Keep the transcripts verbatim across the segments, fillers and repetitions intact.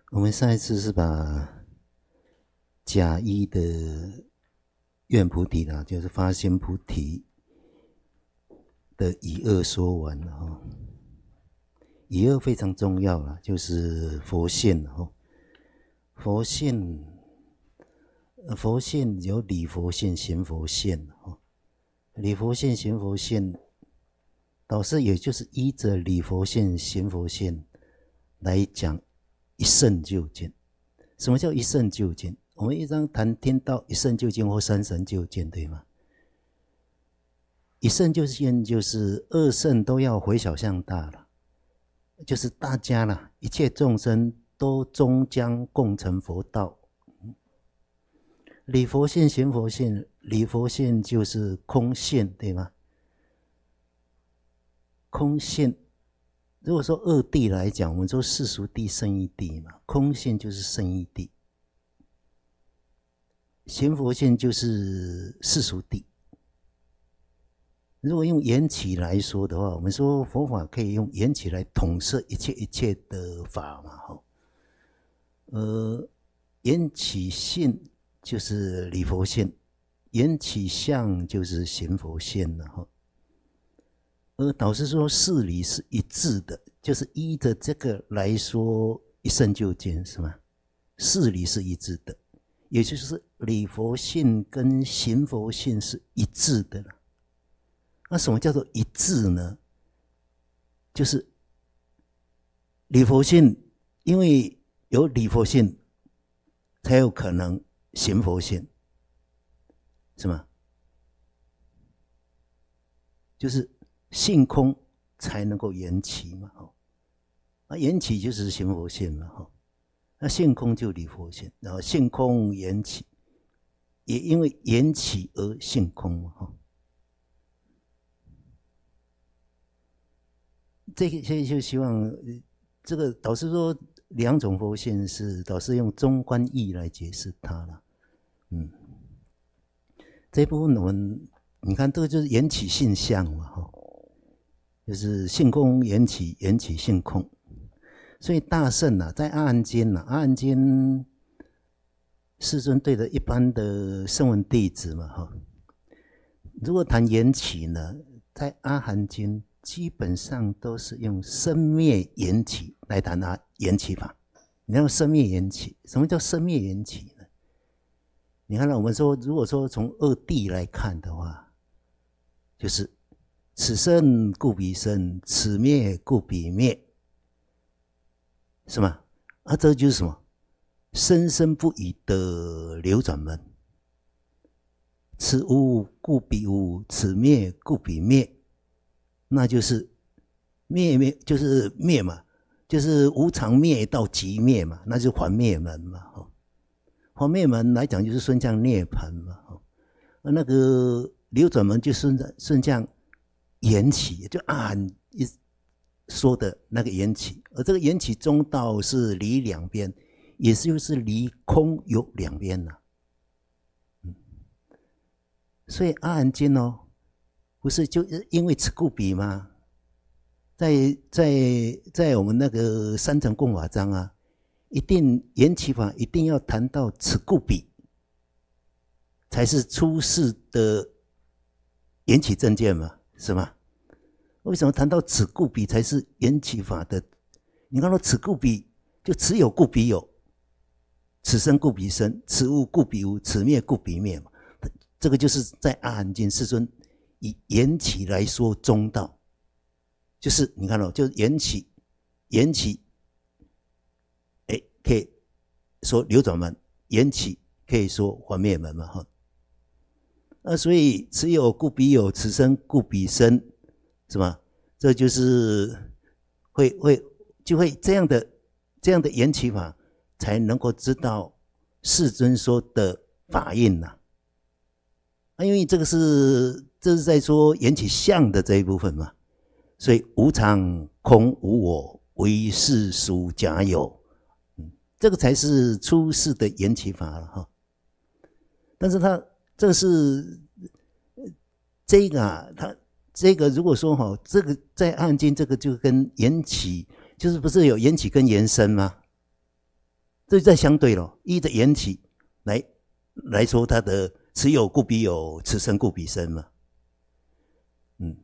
我们上一次是把甲一的愿菩提啦，就是发心菩提的以二说完了哈。以二非常重要啦，就是佛性哈。佛性，佛性有理佛性、行佛性哈。理佛性、行佛性，导师也就是依着理佛性、行佛性来讲一圣究竟。什么叫一圣究竟？我们一常谈听到一圣究竟或三神究竟，对吗？一圣究竟就是二圣都要回小向大了，就是大家啦，一切众生都终将共成佛道。理佛性、行佛性，理佛性就是空性，对吗？空性，如果说二谛来讲，我们说世俗谛、圣义谛嘛，空性就是圣义谛，行佛性就是世俗谛。如果用缘起来说的话，我们说佛法可以用缘起来统摄一切一切的法嘛，哈。呃，缘起性就是理佛性，缘起相就是行佛性了哈。而导师说事理是一致的，就是依着这个来说一圣究竟，是吗？事理是一致的，也就是理佛性跟行佛性是一致的了。那什么叫做一致呢？就是理佛性，因为有理佛性，才有可能行佛性，是吗？就是性空才能够缘起嘛，哈。那缘起就是行佛性嘛，哈。那性空就理佛性，然后性空缘起，也因为缘起而性空嘛，哈。这个现在就希望，这个导师说两种佛性是导师用中观义来解释它了，嗯，这一部分我们你看这个就是缘起性相嘛，哈，就是性空缘起，缘起性空，所以大圣啊，在阿含经啊，阿含经世尊对着一般的声闻弟子嘛，哈，如果谈缘起呢，在阿含经基本上都是用生灭缘起来谈它缘起法。你要生灭缘起，什么叫生灭缘起呢？你看到我们说，如果说从二谛来看的话，就是此生故彼生，此灭故彼灭，是吗？啊，这就是什么？生生不已的流转门。此无故彼无，此灭故彼灭。那就是灭灭，就是灭嘛，就是无常灭到极灭嘛，那就是还灭门嘛。还灭门来讲就是顺向涅槃嘛。那个流转门就顺顺向缘起，就阿含一说的那个缘起，而这个缘起中道是离两边，也就是离空有两边呐、嗯。所以阿含经哦。不是就因为此故彼吗？在在在我们那个三乘共法章啊，一定缘起法一定要谈到此故彼，才是出世的缘起正见嘛，是吗？为什么谈到此故彼才是缘起法的？你看到此故彼，就此有故彼有，此生故彼生，此无故彼无，此灭故彼灭嘛。这个就是在阿含经世尊以缘起来说中道，就是你看到、哦，就是缘起，缘起，哎，可以说流转门，缘起可以说还灭门嘛，哈。那所以此有故彼有，此生故彼生，是吧？这就是会会就会这样的这样的缘起法，才能够知道世尊说的法印呐、啊。啊，因为这个是。这是在说缘起相的这一部分嘛，所以无常空无我，唯世俗假有，嗯，这个才是出世的缘起法了哈。但是它这个是这个啊，它这个如果说哈，这个在阿含经这个就跟缘起，就是不是有缘起跟缘生吗？ 这就在相对了，依着缘起来来说，它的此有故彼有，此生故彼生嘛。嗯，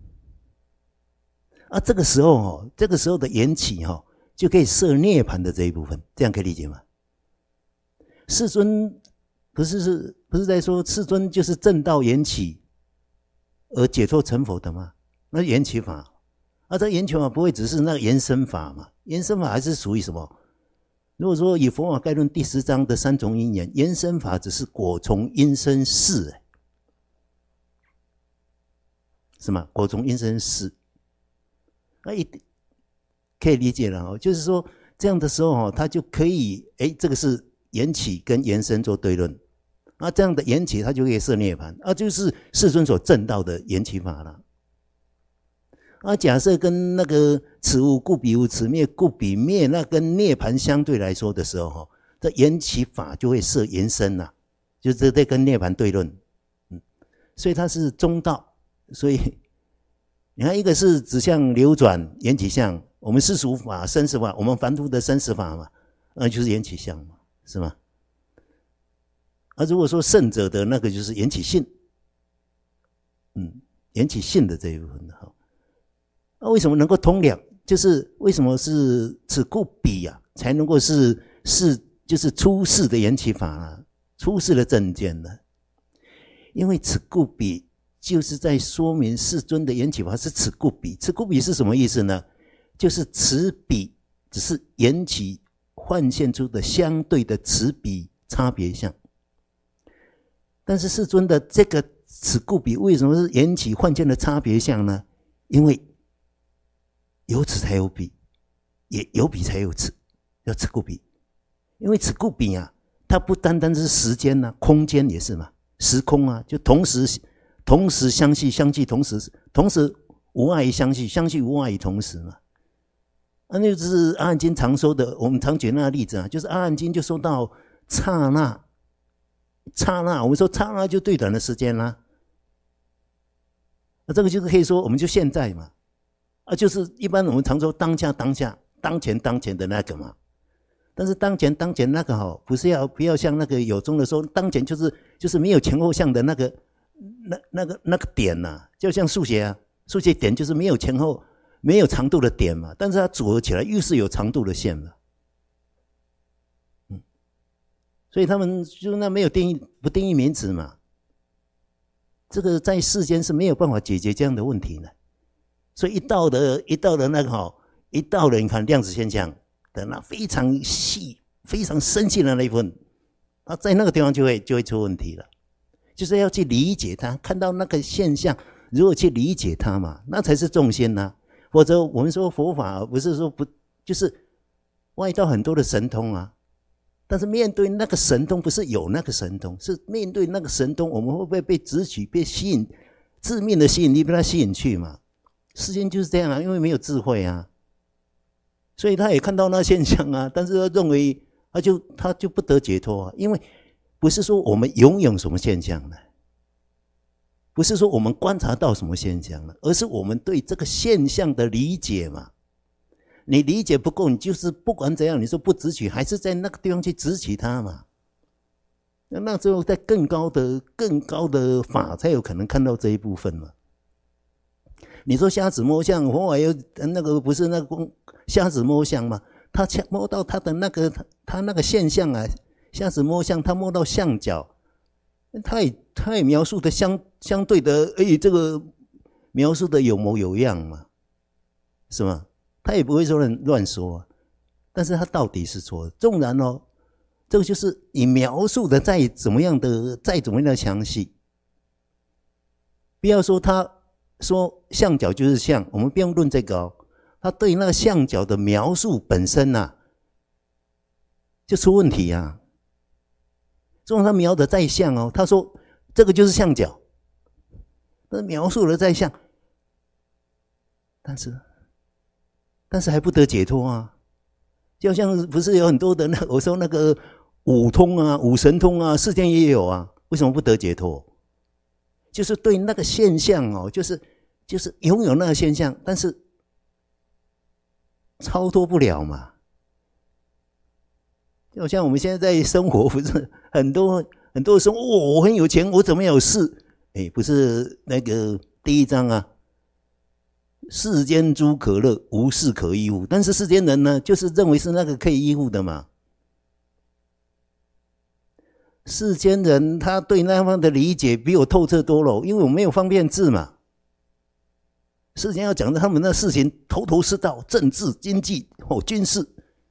啊，这个时候哦，这个时候的缘起哈、哦，就可以摄涅槃的这一部分，这样可以理解吗？世尊不是是不是在说世尊就是正道缘起而解脱成佛的吗？那缘起法，啊，这缘起法不会只是那个延伸法嘛？延伸法还是属于什么？如果说以佛法概论第十章的三种因缘，延伸法只是果从因生事，是吗？果从因生事，那一可以理解了哦。就是说这样的时候哦，他就可以，哎，这个是缘起跟延伸做对论，那这样的缘起他就可以摄涅槃，啊，就是世尊所证道的缘起法了。啊，假设跟那个此无故彼无，此灭故彼灭，那跟涅槃相对来说的时候，哈，这缘起法就会设延伸呐，就是在跟涅槃对论，嗯，所以它是中道。所以你看，一个是指向流转缘起相，我们世俗法、生死法，我们凡夫的生死法嘛，那就是缘起相嘛，是吗？啊，如果说圣者的那个就是缘起性，嗯，缘起性的这一部分哈。那为什么能够通两？就是为什么是此故彼啊，才能够是是就是出世的缘起法啊，出世的正见呢？因为此故彼就是在说明世尊的缘起法是此故彼。此故彼是什么意思呢？就是此彼只是缘起幻现出的相对的此彼差别相。但是世尊的这个此故彼为什么是缘起幻现的差别相呢？因为有此才有彼，也有彼才有此，叫此故彼。因为此故彼啊，它不单单是时间啊，空间也是嘛，时空啊，就同时同时相续，相续同时，同时无碍于相续，相续无碍于同时嘛。啊，那就是阿含经常说的，我们常举那个例子啊，就是阿含经就说到刹那，刹那，我们说刹那就对短的时间啦。那这个就是可以说，我们就现在嘛。啊，就是一般我们常说当下当下当前当前的那个嘛，但是当前当前那个哈，不是要不要像那个有中的说，当前就是就是没有前后相的那个那那个那个点呐、啊，就像数学啊，数学点就是没有前后没有长度的点嘛，但是它组合起来又是有长度的线嘛，嗯，所以他们就那没有定义不定义名词嘛，这个在世间是没有办法解决这样的问题的。所以一到了一到了那个哈，一到了你看量子现象的那非常细、非常深细的那一部分，啊，在那个地方就会就会出问题了。就是要去理解它，看到那个现象，如果去理解它嘛，那才是重心呐、啊。否则我们说佛法不是说不就是外道很多的神通啊，但是面对那个神通，不是有那个神通，是面对那个神通，我们会不会被直取、被吸引，致命的吸引力被它吸引去嘛？世间就是这样啊，因为没有智慧啊，所以他也看到那现象啊，但是他认为他就他就不得解脱啊，因为不是说我们拥有什么现象呢，不是说我们观察到什么现象呢，而是我们对这个现象的理解嘛。你理解不够，你就是不管怎样，你说不直取，还是在那个地方去直取它嘛。那之后在更高的更高的法才有可能看到这一部分嘛。你说瞎子摸象，佛法有那个不是那个瞎子摸象吗？他摸到他的那个他那个现象啊，瞎子摸象，他摸到象脚，他也他也描述的相相对的，哎，这个描述的有模有样嘛，是吗？他也不会说乱乱说啊，但是他到底是错，纵然哦，这个就是你描述的再怎么样的再怎么样的详细，不要说他。说象脚就是象，我们不用论这个哦。他对那个象脚的描述本身呐、啊，就出问题啊。纵然他描的再像哦，他说这个就是象脚，那描述的再像，但是但是还不得解脱啊。就像不是有很多的那我说那个五通啊、五神通啊，世间也有啊，为什么不得解脱？就是对那个现象哦，就是就是拥有那个现象，但是超脱不了嘛， 就像我们现在在生活，不是很多很多人说，哦，我很有钱，我怎么有事？哎，不是那个第一章啊，世间诸可乐，无事可依附。但是世间人呢，就是认为是那个可以依附的嘛。世间人他对那方的理解比我透彻多了，因为我没有方便治嘛。世间要讲的他们那事情头头是道，政治、经济、哦、军事，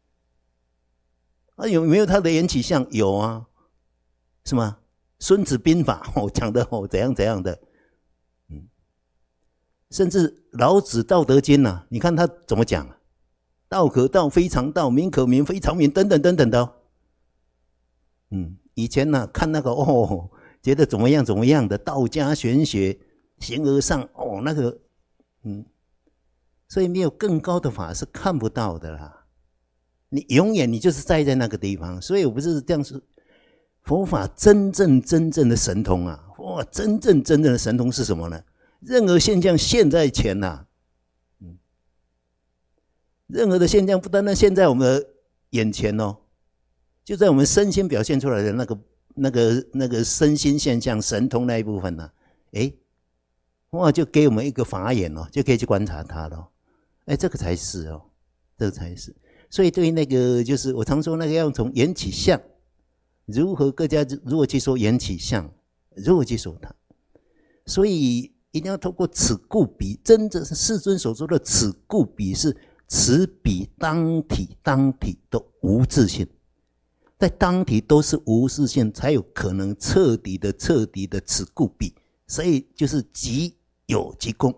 啊，有没有他的缘起相？有啊，是吗？孙子兵法哦讲的哦怎样怎样的，嗯，甚至老子道德经啊，你看他怎么讲？道可道非常道，名可名非常名，等等等等的、哦。嗯，以前呢、啊、看那个哦，觉得怎么样怎么样的道家玄学，形而上哦那个，嗯，所以没有更高的法是看不到的啦。你永远你就是待在那个地方，所以我不是这样说。佛法真正真正的神通啊，哇，真正真正的神通是什么呢？任何现象现在前呐、啊，嗯，任何的现象不单单现在我们的眼前哦，就在我们身心表现出来的那个那个那个身心现象神通那一部分呢、啊，诶，哇，就给我们一个法眼哦，就可以去观察它了。哎，这个才是哦，这个才是。所以对于那个就是我常说那个要从缘起相。如何各家如何去说缘起相，如何去说它？所以一定要透过此故彼，真正是世尊所说的此故彼，是此彼当体当体都无自性，在当体都是无自性，才有可能彻底的彻底的此故彼。所以就是即有即空，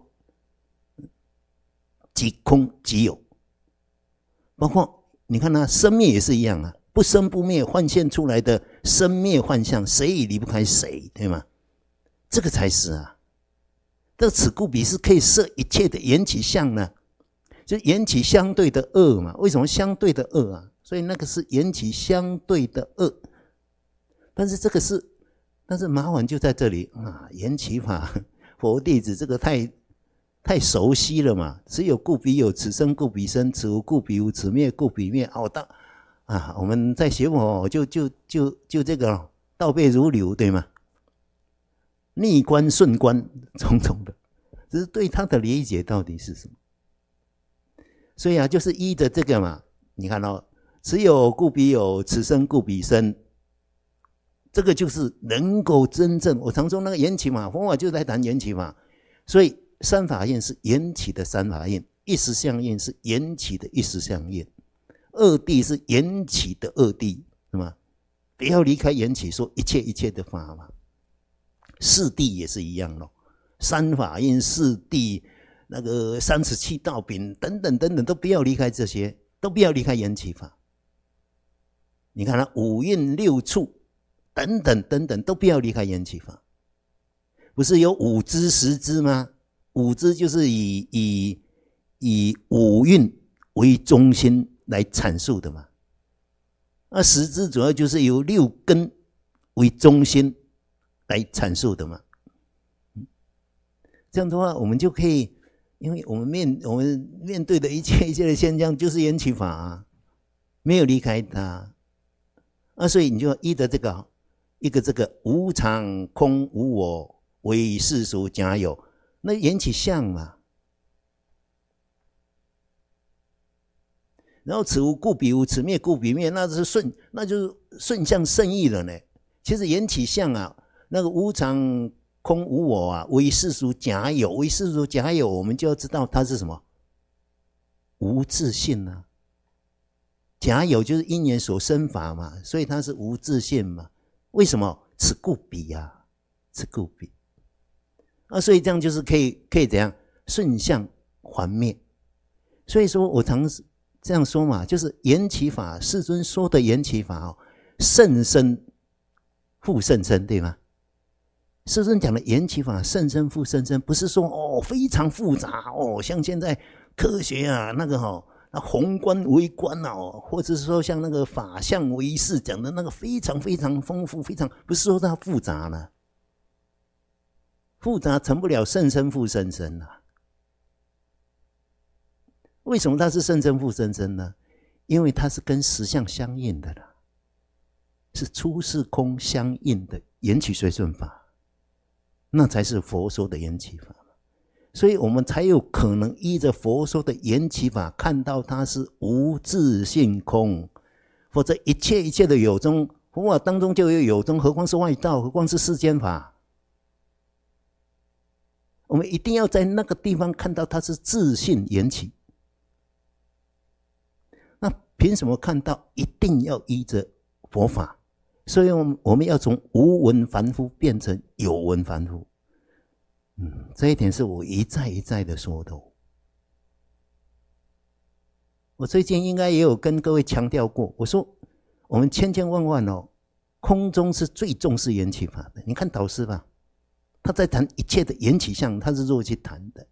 即空即有。包括你看啊，生灭也是一样啊。不生不灭，幻现出来的生灭幻象，谁也离不开谁，对吗？这个才是啊。这个此故彼是可以摄一切的缘起相呢，就缘起相对的恶嘛。为什么相对的恶啊？所以那个是缘起相对的恶。但是这个是，但是麻烦就在这里啊，缘起法，佛弟子这个太太熟悉了嘛。此有故彼有，此生故彼生，此无故彼无，此灭故彼灭。哦，当。啊，我们在学佛就就就就这个倒背如流，对吗？逆观顺观种种的，只是对他的理解到底是什么？所以啊，就是依着这个嘛。你看哦，此有故彼有，此生故彼生，这个就是能够真正，我常说那个缘起嘛，佛法就在谈缘起嘛。所以三法印是缘起的三法印，一时相应是缘起的一时相应。二谛是缘起的二谛，是吗？不要离开缘起，说一切一切的法嘛。四谛也是一样咯，三法印、四谛、那个三十七道品等等等等，都不要离开这些，都不要离开缘起法。你看它五蕴六处等等等等，都不要离开缘起法。不是有五支十支吗？五支就是以以以五蕴为中心来阐述的嘛，那十支主要就是由六根为中心来阐述的嘛。这样的话，我们就可以，因为我们面我们面对的一切一切的现象就是缘起法啊，没有离开它啊，所以你就依着这个一个这个无常空无我为世俗假有，那缘起相嘛。然后此无故彼无，此灭故彼灭，那是顺，那就是顺向圣意了呢。其实缘起相啊，那个无常空无我啊，为世俗假有，为世俗假有，我们就要知道它是什么？无自性啊。假有就是因缘所生法嘛，所以它是无自性嘛。为什么？此故彼啊，此故彼。啊，所以这样就是可以可以怎样顺向还灭。所以说我常这样说嘛，就是缘起法，世尊说的缘起法哦，甚深复甚深，对吗？世尊讲的缘起法甚深复甚深，不是说哦非常复杂哦，像现在科学啊那个哦，那宏观微观哦，或者是说像那个法相唯识讲的那个非常非常丰富，非常不是说它复杂了，复杂成不了甚深复甚深啊。为什么它是甚深复甚深呢？因为它是跟实相相应的了。 是出世空相应的缘起随顺法，那才是佛说的缘起法。所以我们才有可能依着佛说的缘起法，看到它是无自性空。否则一切一切的有中，佛法当中就有有中，何况是外道，何况是世间法。我们一定要在那个地方看到它是自性缘起。那凭什么看到？一定要依着佛法。所以我们要从无闻凡夫变成有闻凡夫。嗯，这一点是我一再一再的说的。我最近应该也有跟各位强调过，我说我们千千万万哦，空中是最重视缘起法的。你看导师吧，他在谈一切的缘起相，他是如何去谈的。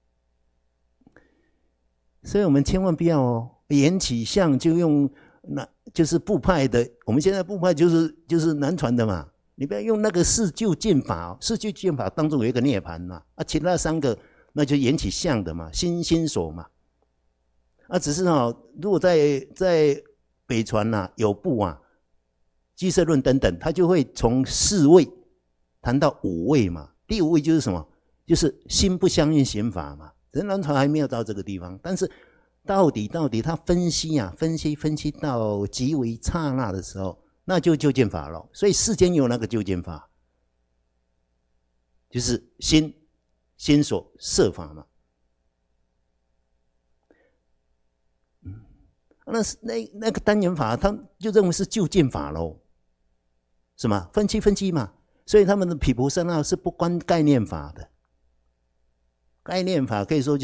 所以我们千万不要哦，缘起相就用那就是部派的，我们现在部派就是就是南传的嘛。你不要用那个四究竟法、哦，四究竟法当中有一个涅槃嘛，啊，其他三个那就缘起相的嘛，心心所嘛，啊，只是哦，如果在在北传呐、啊、有部啊，俱舍论等等，他就会从四位谈到五位嘛，第五位就是什么？就是心不相应行法嘛。人南传还没有到这个地方，但是到底到底他分析啊，分析分析到极为刹那的时候。那就究竟法了，所以世间有那个究竟法，就是心心所摄法嘛。嗯，那是那那个单元法，他就认为是究竟法喽，是吗？分析分析嘛，所以他们的毗婆舍那是不关概念法的。概念法可以说就是，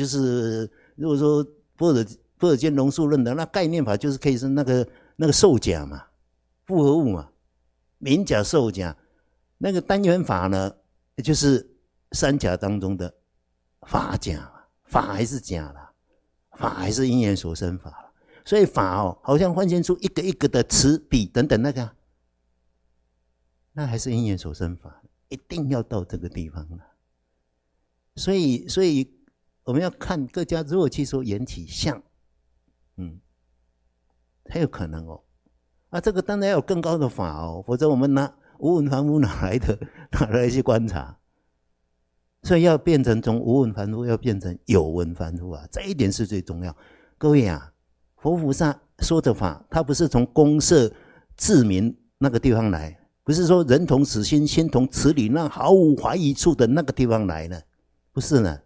如果说波尔波尔坚龙树论的那概念法，就是可以是那个那个受假嘛。复合物嘛，明假受假，那个单元法呢，就是三假当中的法假嘛，法还是假啦，法还是因缘所生法啦。所以法哦，好像幻现出一个一个的词笔等等那个，那还是因缘所生法，一定要到这个地方了。所以，所以我们要看各家如果去说缘起相，嗯，才有可能哦。啊，这个当然要有更高的法哦，否则我们拿无闻凡夫哪来的哪来去观察？所以要变成从无闻凡夫要变成有闻凡夫啊，这一点是最重要。各位啊，佛菩萨说的法，他不是从公设自明那个地方来，不是说人同此心，心同此理，那毫无怀疑处的那个地方来呢，不是呢。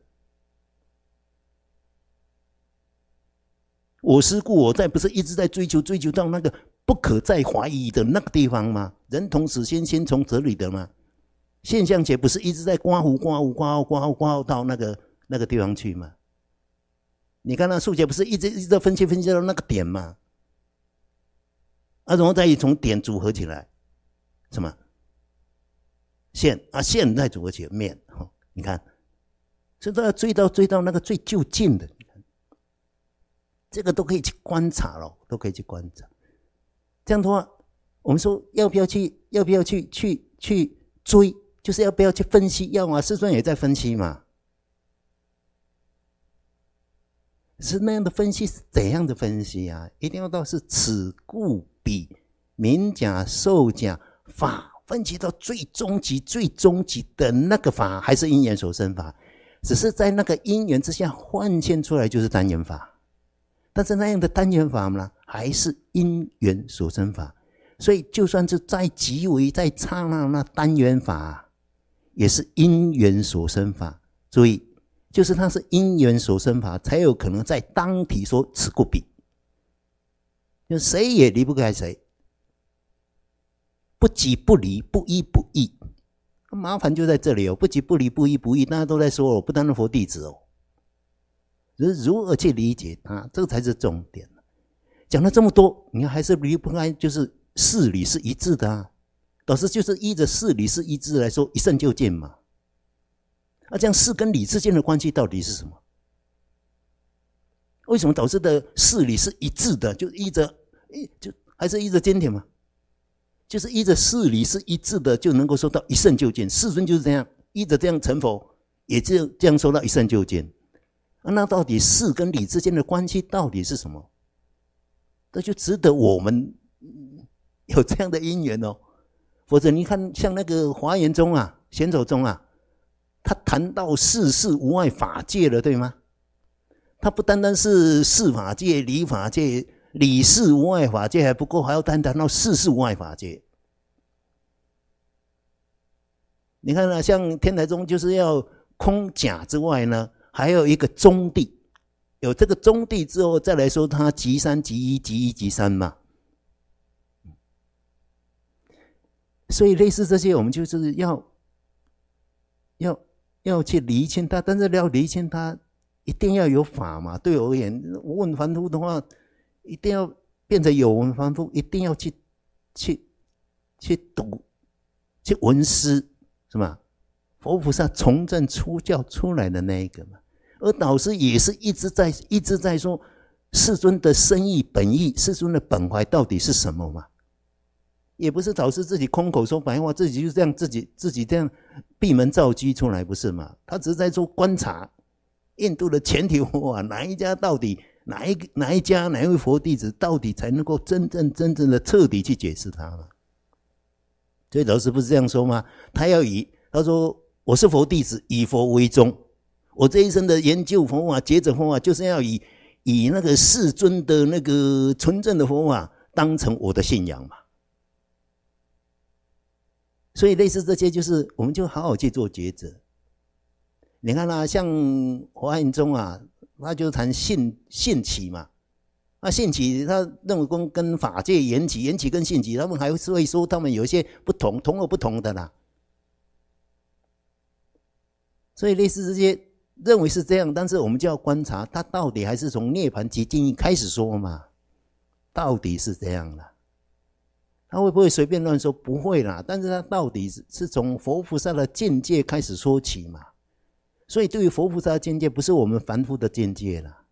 我思故我在，不是一直在追求追求到那个不可再怀疑的那个地方吗？人同此心，心同此理的吗？现象界不是一直在刮胡刮胡刮胡刮胡刮胡到那个那个地方去吗？你看那数学不是一直一直在分析分析到那个点吗？啊，然后再从点组合起来，什么线啊，线再组合起来面，哦，你看，所以都要追到追到那个最就近的。这个都可以去观察咯，都可以去观察。这样的话，我们说要不要去，要不要去去去追，就是要不要去分析？要啊，师尊也在分析嘛。是那样的分析，是怎样的分析啊？一定要到是此故彼明假受假法，分析到最终极、最终极的那个法，还是因缘所生法？只是在那个因缘之下幻现出来，就是单元法。但是那样的单元法呢，还是因缘所生法，所以就算是再极为再刹那那单元法，也是因缘所生法。注意，就是它是因缘所生法，才有可能在当体说此故彼，就谁也离不开谁，不即不离，不依不异。麻烦就在这里哦，不即不离，不依不异，大家都在说哦，不单单佛弟子哦。如何去理解它，这个才是重点。讲了这么多，你看还是离不开，就是事理是一致的啊。导师就是依着事理是一致来说，一圣就见嘛。那、啊、这样事跟理之间的关系到底是什么？为什么导师的事理是一致的？就依着，就还是依着经典嘛？就是依着事理是一致的，就能够说到一圣就见。世尊就是这样，依着这样成佛，也就这样说到一圣就见。啊、那到底事跟理之间的关系到底是什么？这就值得我们有这样的因缘哦。否则你看，像那个华严宗啊、显走宗啊，他谈到世事无碍法界了，对吗？他不单单是事法界、理法界、理事无碍法界还不够，还要单谈到世事无碍法界。你看啊，像天台宗就是要空假之外呢，还有一个中谛。有这个中谛之后，再来说它即三即一即一即三嘛。所以类似这些，我们就是要要要去厘清它，但是要厘清它，一定要有法嘛。对我而言，无闻凡夫的话，一定要变成有闻凡夫，一定要去去去读，去闻思，是吧？佛菩萨从正出教出来的那一个嘛。而导师也是一直在一直在说，世尊的深意本意，世尊的本怀到底是什么嘛？也不是导师自己空口说白话，自己就这样自己自己这样闭门造机出来，不是嘛？他只是在做观察，印度的全体佛法哪一家到底哪一哪一家哪一位佛弟子到底才能够真正真正的彻底去解释它嘛？所以导师不是这样说吗？他要以他说我是佛弟子，以佛为宗。我这一生的研究佛法、抉择佛法，就是要以以那个世尊的那个纯正的佛法当成我的信仰嘛。所以类似这些，就是我们就好好去做抉择。你看啊，像华严宗啊，他就谈信信起嘛。那信起，他认为跟跟法界缘起、缘起跟信起，他们还是会说他们有一些不同，同而不同的啦。所以类似这些。认为是这样，但是我们就要观察他到底还是从涅槃极静义开始说嘛？到底是这样啦？他会不会随便乱说？不会啦。但是他到底是是从佛菩萨的境界开始说起嘛？所以对于佛菩萨的境界，不是我们凡夫的境界啦，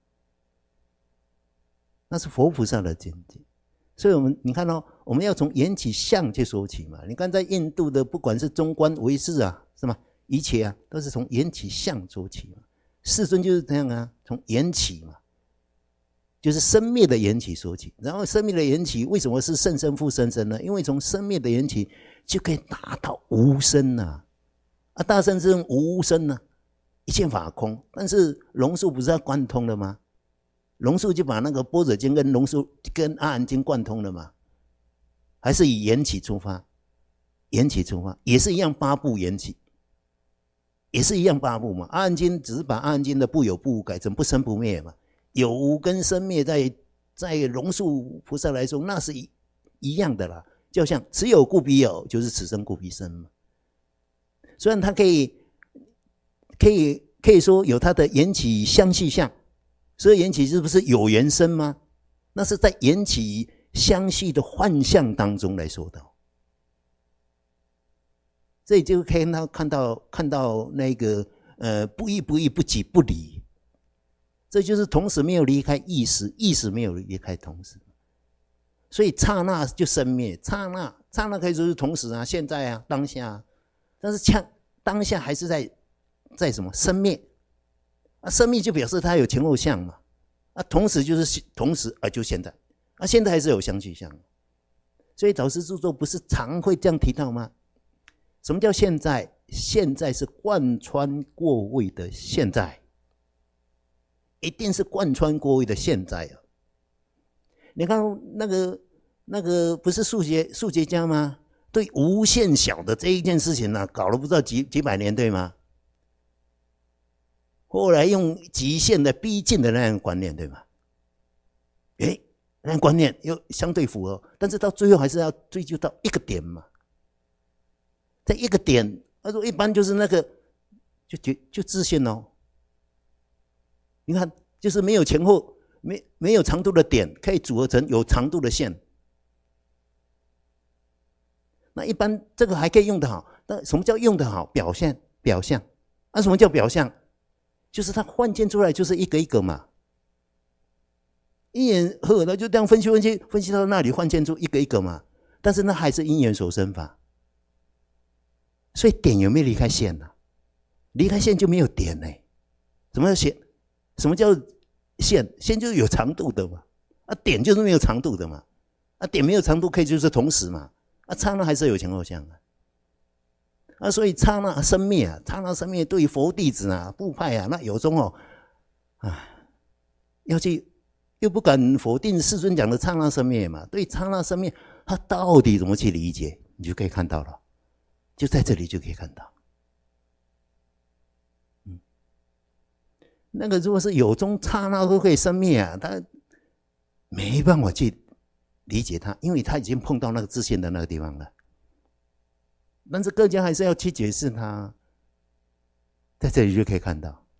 那是佛菩萨的境界。所以我们你看哦，我们要从缘起相去说起嘛。你看在印度的，不管是中观唯识啊，是吗？一切啊，都是从缘起相说起嘛。世尊就是这样啊，从缘起嘛，就是生灭的缘起说起。然后生灭的缘起为什么是甚深复甚深呢？因为从生灭的缘起就可以达到无生啊。啊，大圣是用无生啊，一切法空。但是龙树不是要贯通了吗？龙树就把那个般若经跟龙树跟阿含经贯通了嘛。还是以缘起出发，缘起出发也是一样八部缘起。也是一样八部嘛，阿含经只是把阿含经的不有不无改成不生不灭嘛，有无跟生灭在在龙树菩萨来说，那是一一样的啦，就像此有故彼有，就是此生故彼生嘛。虽然它可以可以可以说有它的缘起相续相，所以缘起是不是有缘生吗？那是在缘起相续的幻象当中来说的。所以就可以看到看到那个呃不异不异不即不离，这就是同时没有离开意识，意识没有离开同时，所以刹那就生灭，刹那刹那可以说是同时啊，现在啊，当下啊，但是像当下还是在在什么生灭啊？生灭就表示它有前后相嘛，啊，同时就是同时啊，就现在啊，现在还是有相续相，所以导师著作不是常会这样提到吗？什么叫现在？现在是贯穿过位的现在，一定是贯穿过位的现在啊！你看那个那个不是数学数学家吗？对无限小的这一件事情呢、啊，搞了不知道几几百年，对吗？后来用极限的逼近的那样观念，对吗？诶，那样观念又相对符合，但是到最后还是要追究到一个点嘛。在一个点，他说一般就是那个就就就自线哦。你看，就是没有前后，没没有长度的点，可以组合成有长度的线。那一般这个还可以用得好。那什么叫用得好？表现表象。那、啊、什么叫表象？就是它幻见出来就是一个一个嘛。因缘和合，就这样分析分析分析到那里，幻见出一个一个嘛。但是那还是因缘所生法。所以点有没有离开线呢、啊？离开线就没有点呢、欸。什么叫线？什么叫线？线就是有长度的嘛。啊，点就是没有长度的嘛。 啊，点没有长度可以就是同时嘛，啊，刹那还是有前后相啊，啊，所以刹那生灭啊，刹那生灭对于佛弟子啊、部派啊，那有中哦，啊，要去又不敢否定世尊讲的刹那生灭嘛，对刹那生灭，他到底怎么去理解，你就可以看到了，就在这里就可以看到。嗯，那个如果是有中刹那都可以生灭啊，他没办法去理解它，因为他已经碰到那个自信的那个地方了。但是各家还是要去解释它，在这里就可以看到。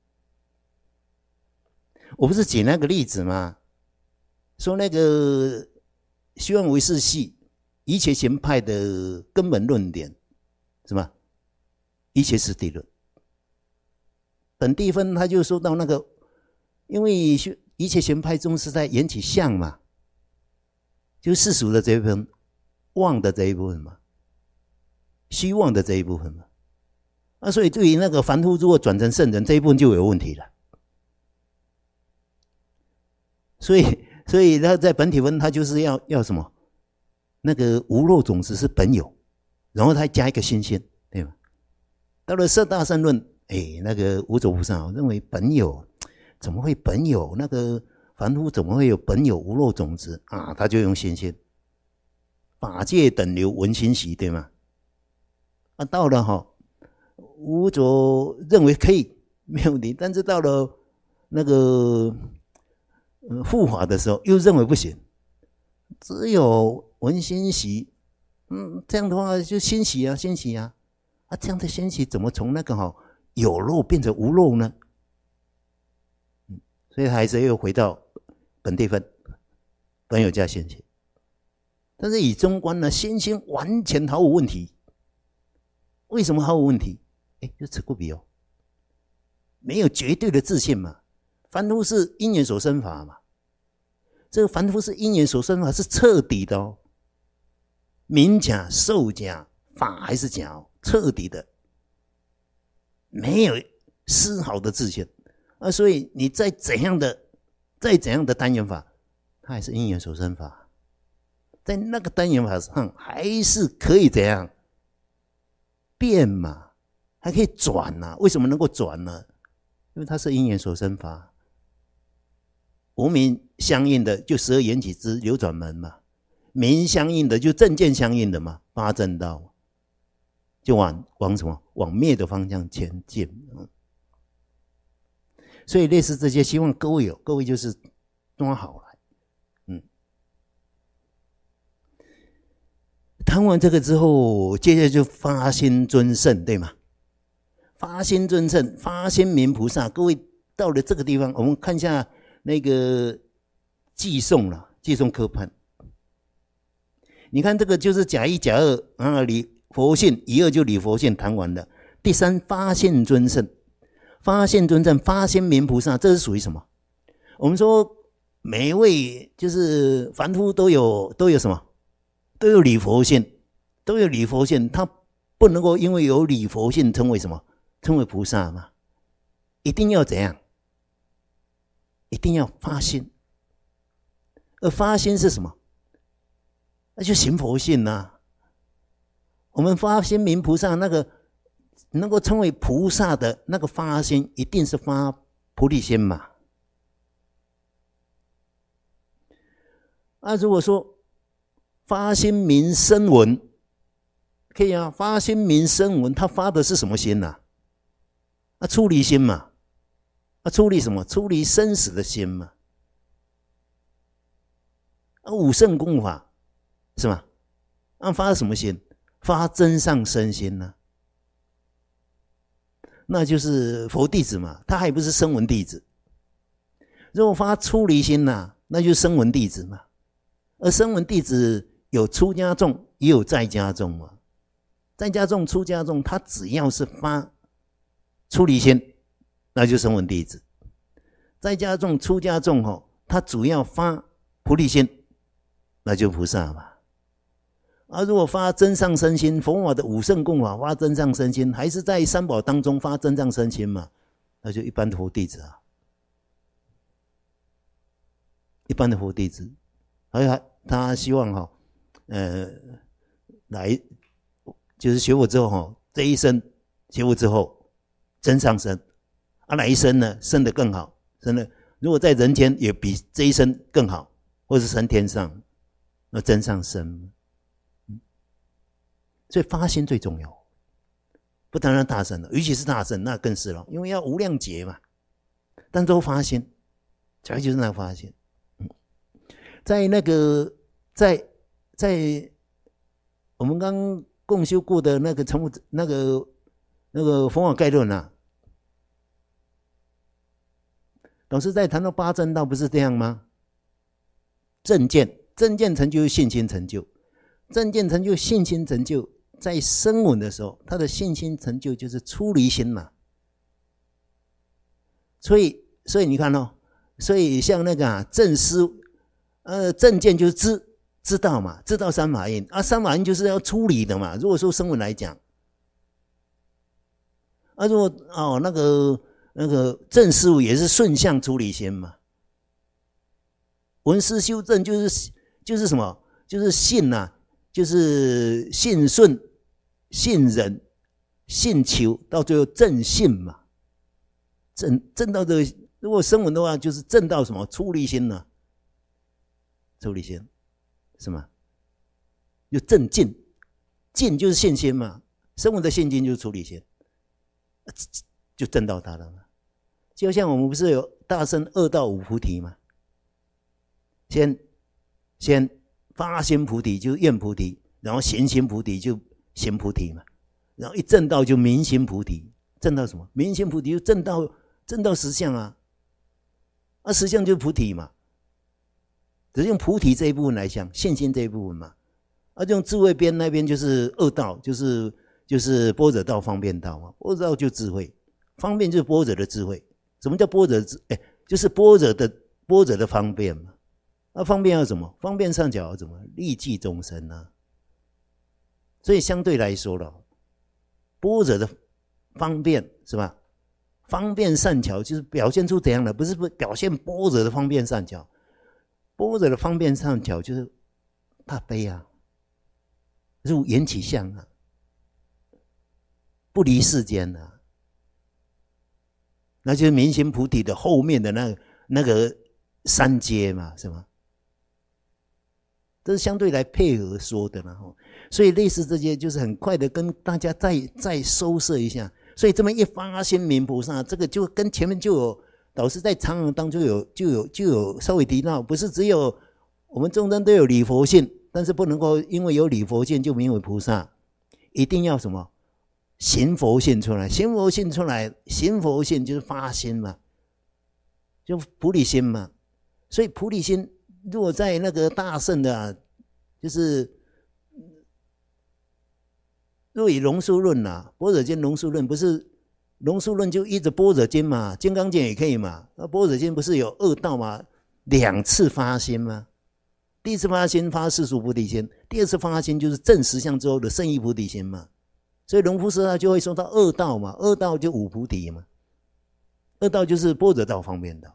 我不是举那个例子吗？说那个希望唯识系一切贤派的根本论点，什么一切实地论。本地分他就说到那个，因为一切贤派中是在缘起相嘛，就世俗的这一部分，妄的这一部分嘛，虚妄的这一部分嘛，啊，所以对于那个凡夫如果转成圣人这一部分就有问题了。所以，所以他在本体分，他就是要要什么？那个无漏种子是本有，然后他加一个新鲜，对吧？到了色大乘论，哎，那个无著菩萨认为本有。怎么会本有？那个凡夫怎么会有本有无漏种子啊？他就用先先法界等流闻心习，对吗？啊，到了哈、哦，无着认为可以没有问题，但是到了那个呃护法的时候，又认为不行，只有闻心习，嗯，这样的话就欣喜啊，欣喜啊，啊，这样的欣喜怎么从那个哈、哦、有漏变成无漏呢？所以还是又回到本地分，本有加现行。但是以中观呢，先行完全毫无问题。为什么毫无问题？哎，就此故彼哦，没有绝对的自信嘛。凡夫是因缘所生法嘛，这个凡夫是因缘所生法是彻底的哦，名假、受假、法还是假哦，彻底的，没有丝毫的自信。啊，所以你再怎样的、再怎样的单元法，它还是因缘所生法，在那个单元法上还是可以怎样变嘛，还可以转呐、啊？为什么能够转呢？因为它是因缘所生法，无明相应的就十二缘起之流转门嘛，明相应的就正见相应的嘛，八正道就往往什么往灭的方向前进。所以类似这些，希望各位有，各位就是抓好来。嗯，谈完这个之后，接着就发心尊圣，对吗？发心尊圣，发心明菩萨。各位到了这个地方，我们看一下那个寄送了，寄送科判。你看这个就是甲一、甲二啊，理佛性，乙二就理佛性谈完了。第三，发心尊圣。发现尊正，发心明菩萨，这是属于什么？我们说每一位就是凡夫都有都有什么？都有理佛性，都有理佛性，他不能够因为有理佛性称为什么？称为菩萨嘛？一定要怎样？一定要发心。而发心是什么？那就行佛性啊。我们发心明菩萨那个。能够称为菩萨的那个发心，一定是发菩提心嘛？啊，如果说发心明声闻，可以啊，发心明声闻，他发的是什么心啊？啊，出离心嘛？啊，出离什么？出离生死的心嘛？啊，五圣功法是吗？啊，发什么心？发真上身心呢、啊？那就是佛弟子嘛，他还不是声闻弟子。如果发出离心呐、啊，那就是声闻弟子嘛。而声闻弟子有出家众，也有在家众嘛。在家众、出家众，他只要是发出离心，那就声闻弟子。在家众、出家众吼，他主要发菩提心，那就菩萨嘛。啊，如果发真上身心，佛法的五圣共法发真上身心，还是在三宝当中发真上身心嘛？那就一般的佛弟子啊，一般的佛弟子，还有他希望哈、哦，呃，来就是学佛之后哈、哦，这一生学佛之后真上升，啊，来一生呢升得更好，升得如果在人间也比这一生更好，或是升天上，那真上升。所以发心最重要，不单单大圣了，尤其是大圣那更是了，因为要无量劫嘛。但都发心，主要就是那个发心。嗯，在那个在在我们刚共修过的那个成那个那个佛法概论啊，老师在谈到八正道不是这样吗？正见，正见成就信心成就，正见成就信心成就，在声闻的时候，他的信心成就就是出离心嘛。所以，所以你看哦，所以像那个啊，正思，呃，正见就是知知道嘛，知道三法印啊，三法印就是要出离的嘛。如果说声闻来讲，啊，如果哦那个那个正思也是顺向出离心嘛。闻思修正就是就是什么？就是信啊，就是信顺、信忍、信求，到最后正信嘛。正正到这个，如果声闻的话，就是正到什么出离心呢、啊？出离心是吗？就正进，进就是信心嘛。声闻的信心就是出离心，就正到它了嘛。就像我们不是有大乘二到五菩提吗？先先发心菩提就是愿菩提，然后行心菩提就行菩提嘛，然后一正到就明心菩提，正到什么？明心菩提就正到。正到实相啊，啊实相就是菩提嘛，只是用菩提这一部分来想，信心这一部分嘛，啊用智慧边那边就是二道，就是就是般若道、方便道嘛，般若道就智慧，方便就是般若的智慧。什么叫般若智？哎，就是般若的般若的方便嘛。啊方便要什么？方便上角要什么？利济众生啊。所以相对来说了，般若的方便是吧？方便善巧就是表现出怎样的？不是表现般若的方便善巧，般若的方便善巧就是大悲啊，入缘起相啊，不离世间啊，那就是明心菩提的后面的那个那个三阶嘛，是吗？这是相对来配合说的啦，所以类似这些就是很快的跟大家再再收摄一下。所以这么一发心明菩萨，这个就跟前面就有导师在长行当中有就有就有稍微提到，不是只有我们众生都有礼佛性，但是不能够因为有礼佛性就名为菩萨，一定要什么行佛性出来，行佛性出来，行佛性就是发心嘛，就菩提心嘛。所以菩提心如果在那个大圣的、啊，就是若以龙树论呐，般若经龙树论不是龙树论就依着般若经嘛，金刚经也可以嘛。那般若经不是有二道嘛，两次发心吗？第一次发心发世俗菩提心，第二次发心就是证实相之后的圣意菩提心嘛。所以龙菩萨就会说到二道嘛，二道就五菩提嘛，二道就是般若道、方便道。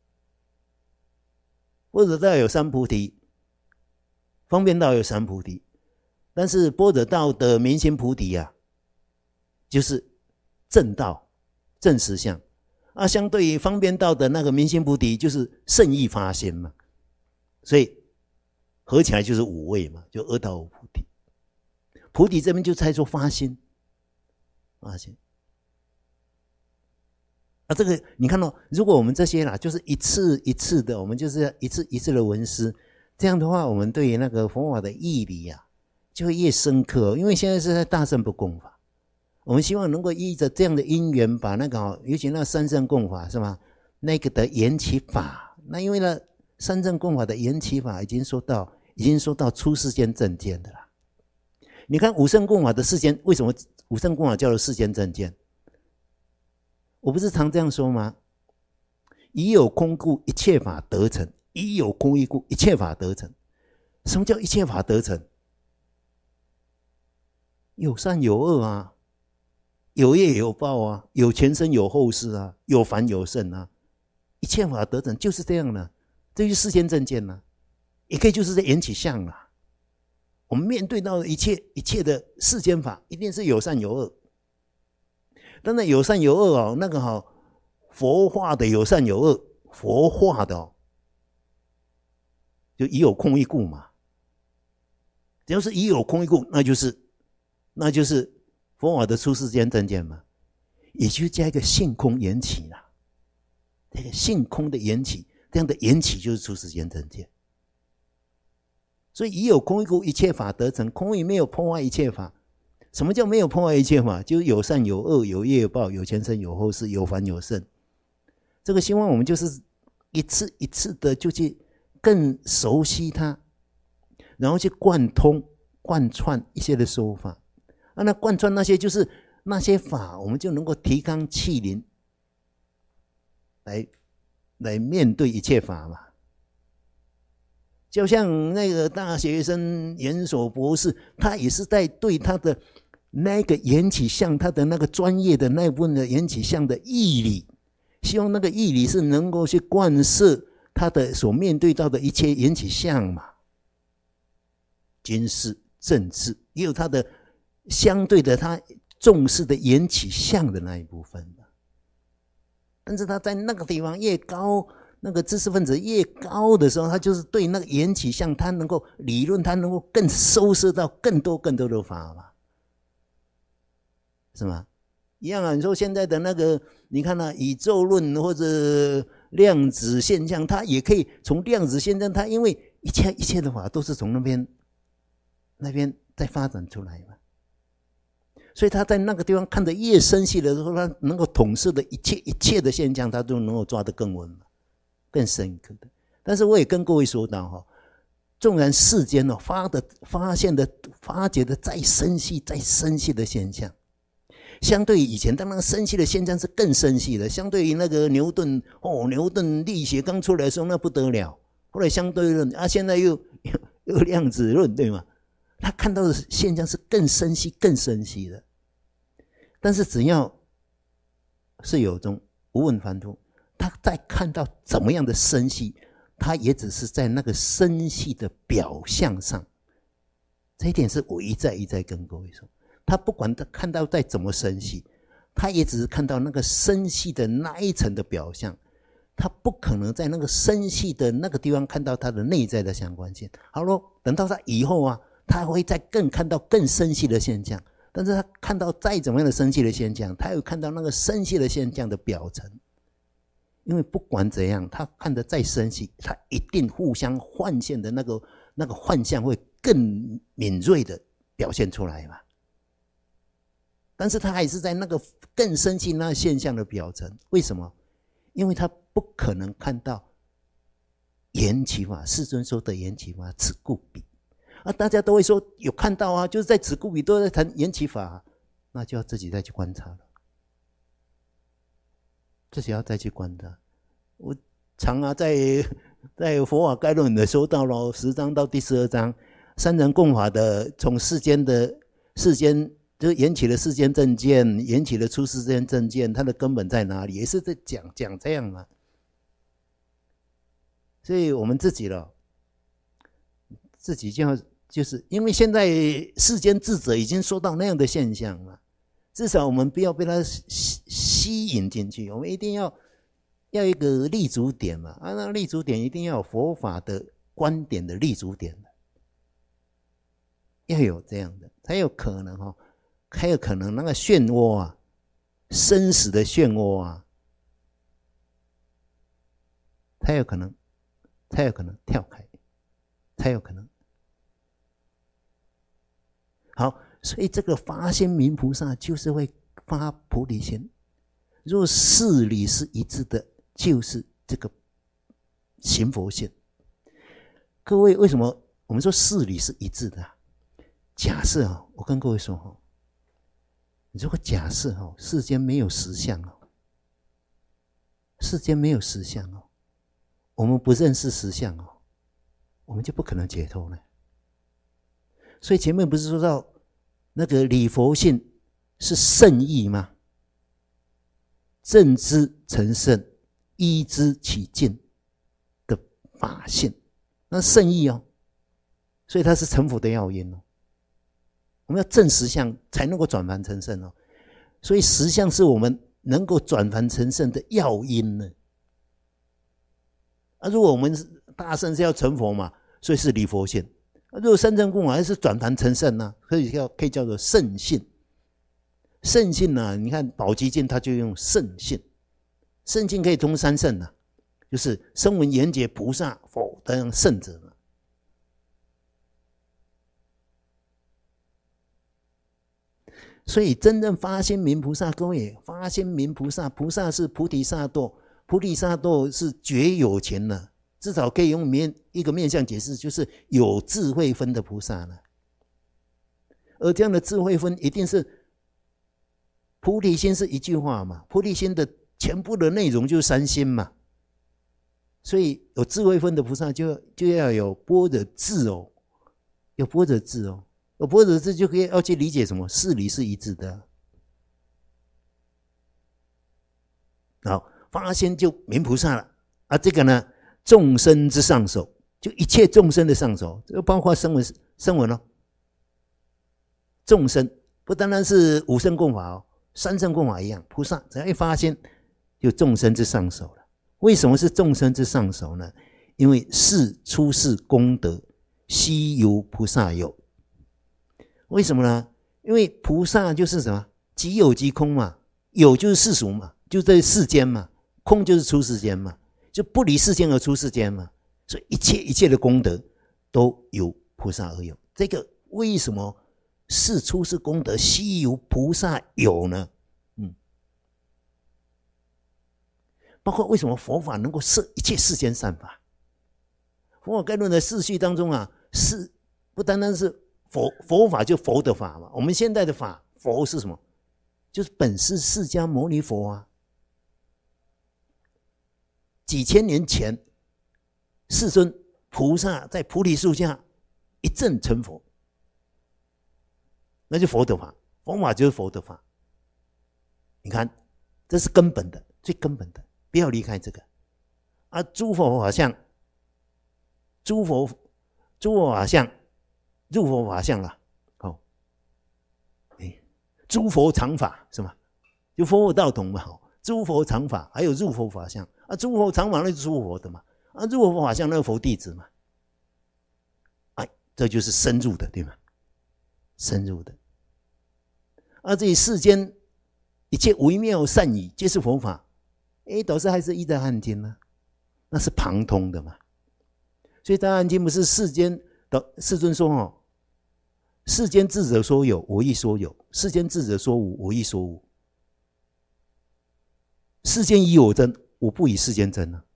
般若道有三菩提，方便道有三菩提。但是般若道的明心菩提啊，就是正道、正实相啊，相对于方便道的那个明心菩提，就是圣意发心嘛，所以合起来就是五位嘛，就二道五菩提。菩提这边就猜出发心，发心啊，这个你看到、哦，如果我们这些啦，就是一次一次的，我们就是一次一次的闻思，这样的话，我们对于那个佛法的义理啊。就会越深刻，因为现在是在大乘不共法，我们希望能够依着这样的因缘，把那个尤其那三乘共法是吧？那个的缘起法，那因为呢三乘共法的缘起法已经说到，已经说到出世间正见的啦。你看五乘共法的世间，为什么五乘共法叫做世间正见？我不是常这样说吗？以有空故，一切法得成；以有空义故，一切法得成。什么叫一切法得成？有善有恶啊，有业有报啊，有前生有后世啊，有凡有圣啊，一切法得成就是这样的，这就是世间正见啊。 也可以就是在缘起相啦。我们面对到一切一切的世间法，一定是有善有恶。当然有善有恶哦，那个哈佛化的有善有恶，佛化的哦，就已有空一故嘛。只要是已有空一故，那就是那就是佛法的出世间正见嘛，也就加一个性空缘起啦。这个性空的缘起，这样的缘起就是出世间正见。所以已有空一故，一切法得成，空亦没有破坏一切法。什么叫没有破坏一切法？就是有善有恶，有业报，有前生有后世，有凡有圣。这个希望我们就是一次一次的就去更熟悉它，然后去贯通贯穿一些的说法。啊，那贯穿那些就是那些法，我们就能够提纲挈领来来面对一切法嘛。就像那个大学生研所博士，他也是在对他的那个缘起相，他的那个专业的那部分的缘起相的义理，希望那个义理是能够去贯彻他的所面对到的一切缘起相嘛。军事、政治也有他的相对的他重视的缘起相的那一部分。但是他在那个地方越高，那个知识分子越高的时候，他就是对那个缘起相，他能够理论，他能够更收摄到更多更多的法嘛，是吗？一样啊，你说现在的那个，你看啊，宇宙论或者量子现象，它也可以从量子现象，它因为一切一切的法都是从那边那边再发展出来嘛，所以他在那个地方看得越深细的时候，他能够统摄的一切一切的现象，他都能够抓得更稳嘛，更深刻的。但是我也跟各位说到哈，纵然世间哦发的发现的发掘的再深细再深细的现象，相对于以前，当然深细的现象是更深细的。相对于那个牛顿哦，牛顿力学刚出来的时候那不得了，后来相对论啊，现在又又又量子论，对吗？他看到的现象是更深细更深细的。但是只要是有中无问凡夫，他在看到怎么样的深细，他也只是在那个深细的表象上。这一点是我一再一再跟各位说，他不管他看到再怎么深细，他也只是看到那个深细的那一层的表象，他不可能在那个深细的那个地方看到他的内在的相关性。好了，等到他以后啊，他会再更看到更深细的现象，但是他看到再怎么样的深细的现象，他有看到那个深细的现象的表层。因为不管怎样，他看得再深细，他一定互相幻现的那个那个幻象会更敏锐的表现出来嘛。但是他还是在那个更深细那现象的表层。为什么？因为他不可能看到缘起法，世尊说的缘起法，此故彼。啊，大家都会说有看到啊，就是在此故彼都在谈缘起法，啊，那就要自己再去观察了，自己要再去观察。我常啊在在佛法概论的说到了十章到第十二章，三人共法的从世间的世间。就是缘起的世间正见，缘起的出世间正见，它的根本在哪里？也是在讲讲这样嘛。所以我们自己了，自己就要就是因为现在世间智者已经说到那样的现象了，至少我们不要被它吸吸引进去，我们一定要要一个立足点嘛。啊，那立足点一定要有佛法的观点的立足点，要有这样的，才有可能哈、哦。还有可能那个漩涡啊，生死的漩涡啊，才有可能，才有可能跳开，才有可能。好，所以这个发心明菩萨就是会发菩提心。若事理是一致的，就是这个行佛性。各位，为什么我们说事理是一致的、啊？假设啊，我跟各位说哈。如果假设哦，世间没有实相哦，世间没有实相哦，我们不认识实相哦，我们就不可能解脱了。所以前面不是说到那个理佛性是圣意吗？正知成圣，依之起净的法性， 那圣意哦，所以它是成佛的要因哦。我们要证实相才能够转凡成圣哦，所以实相是我们能够转凡成圣的要因呢。啊，如果我们大圣是要成佛嘛，所以是离佛性；啊、如果三乘故法是转凡成圣呢、啊，所以叫可以叫做圣性。圣性呢、啊，你看宝积经它就用圣性，圣性可以通三圣啊，就是声闻缘觉菩萨佛等圣者嘛。所以真正发心明菩萨，各位发心明菩萨，菩萨是菩提萨埵，菩提萨埵是绝有情呢，至少可以用面一个面向解释，就是有智慧分的菩萨呢。而这样的智慧分一定是菩提心是一句话嘛，菩提心的全部的内容就是三心嘛，所以有智慧分的菩萨就就要有般若智哦，有般若智哦。有般若智就可以要去理解什么事理是一致的。好，发心就明菩萨了啊！这个呢，众生之上首，就一切众生的上首，就包括声闻声闻哦。众生不单单是五乘共法哦，三乘共法一样，菩萨只要一发心，就众生之上首了。为什么是众生之上首呢？因为是出世功德，悉由菩萨有。为什么呢？因为菩萨就是什么？即有即空嘛，有就是世俗嘛，就在世间嘛，空就是出世间嘛，就不离世间而出世间嘛。所以一切一切的功德都由菩萨而有。这个为什么是出世功德悉由菩萨有呢？嗯，包括为什么佛法能够摄一切世间善法？佛法概论的四序当中啊，是不单单是佛佛法就佛的法嘛，我们现在的法佛是什么？就是本是释迦牟尼佛啊。几千年前，世尊菩萨在菩提树下一证成佛，那就佛的法，佛法就是佛的法。你看，这是根本的，最根本的，不要离开这个。啊，诸佛法相，诸佛诸佛法相。入佛法相了，哦，哎，诸佛常法是吗？就佛佛道统嘛，好，诸佛常法还有入佛法相啊，诸佛常法那是诸佛的嘛，啊，入佛法相那个佛弟子嘛，哎，这就是深入的，对吗？深入的，啊，这世间一切微妙善语皆是佛法，哎，导师还是依在汉经呢，那是旁通的嘛，所以大汉经不是世间。世尊说哦，世间智者说有，我亦说有；世间智者说无，我亦说无。世间以我争，我不以世间争啊。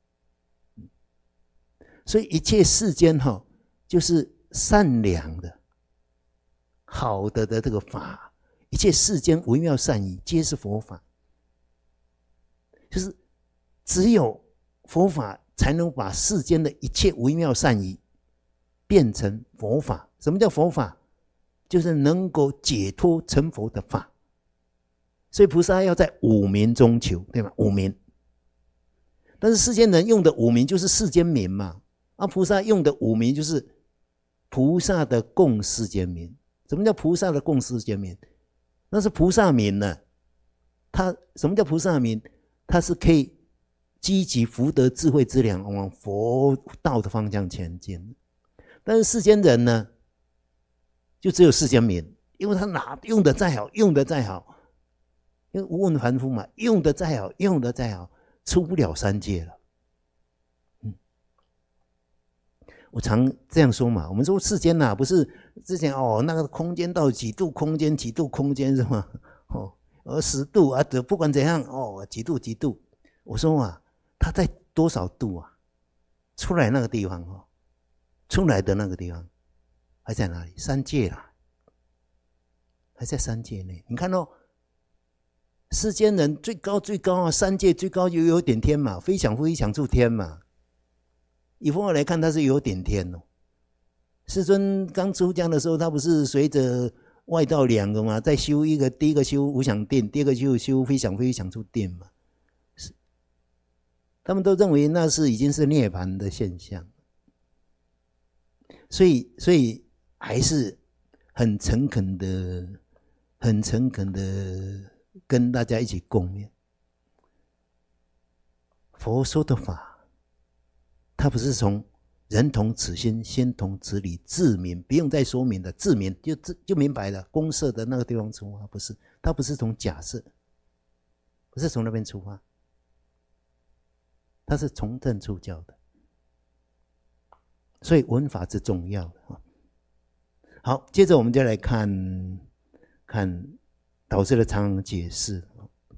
所以一切世间哈、哦，就是善良的、好的的这个法，一切世间微妙善意，皆是佛法。就是只有佛法才能把世间的一切微妙善意变成佛法。什么叫佛法？就是能够解脱成佛的法。所以菩萨要在五明中求，对吧？五明。但是世间人用的五明就是世间名嘛，啊，菩萨用的五明就是菩萨的共世间名。什么叫菩萨的共世间名？那是菩萨名呢。他什么叫菩萨名？他是可以积极福德智慧之粮往佛道的方向前进。但是世间人呢，就只有世间名，因为他哪用的再好，用的再好，因为无问凡夫嘛，用的再好，用的再好，出不了三界了。嗯，我常这样说嘛，我们说世间呐、啊，不是之前哦，那个空间到几度空间，几度空间是吗？哦，而十度啊，不管怎样哦，几度几度。我说啊，他在多少度啊？出来那个地方哦。出来的那个地方还在哪里？三界啦，还在三界内。你看哦，世间人最高最高啊，三界最高就有点天嘛，非想非想处天嘛。以佛法来看，它是有点天哦。世尊刚出家的时候，他不是随着外道两个嘛，在修一个，第一个修无想定，第二个就修非想非想处定嘛。是，他们都认为那是已经是涅槃的现象。 所以所以还是很诚恳的，很诚恳的跟大家一起共勉。佛说的法，它不是从人同此心，心同此理，自明，不用再说明的，自明就自就明白了。公社的那个地方出发，不是，它不是从假设，不是从那边出发，它是从正出教的。所以文法是重要的。好，接着我们就来看看导师的长行解释。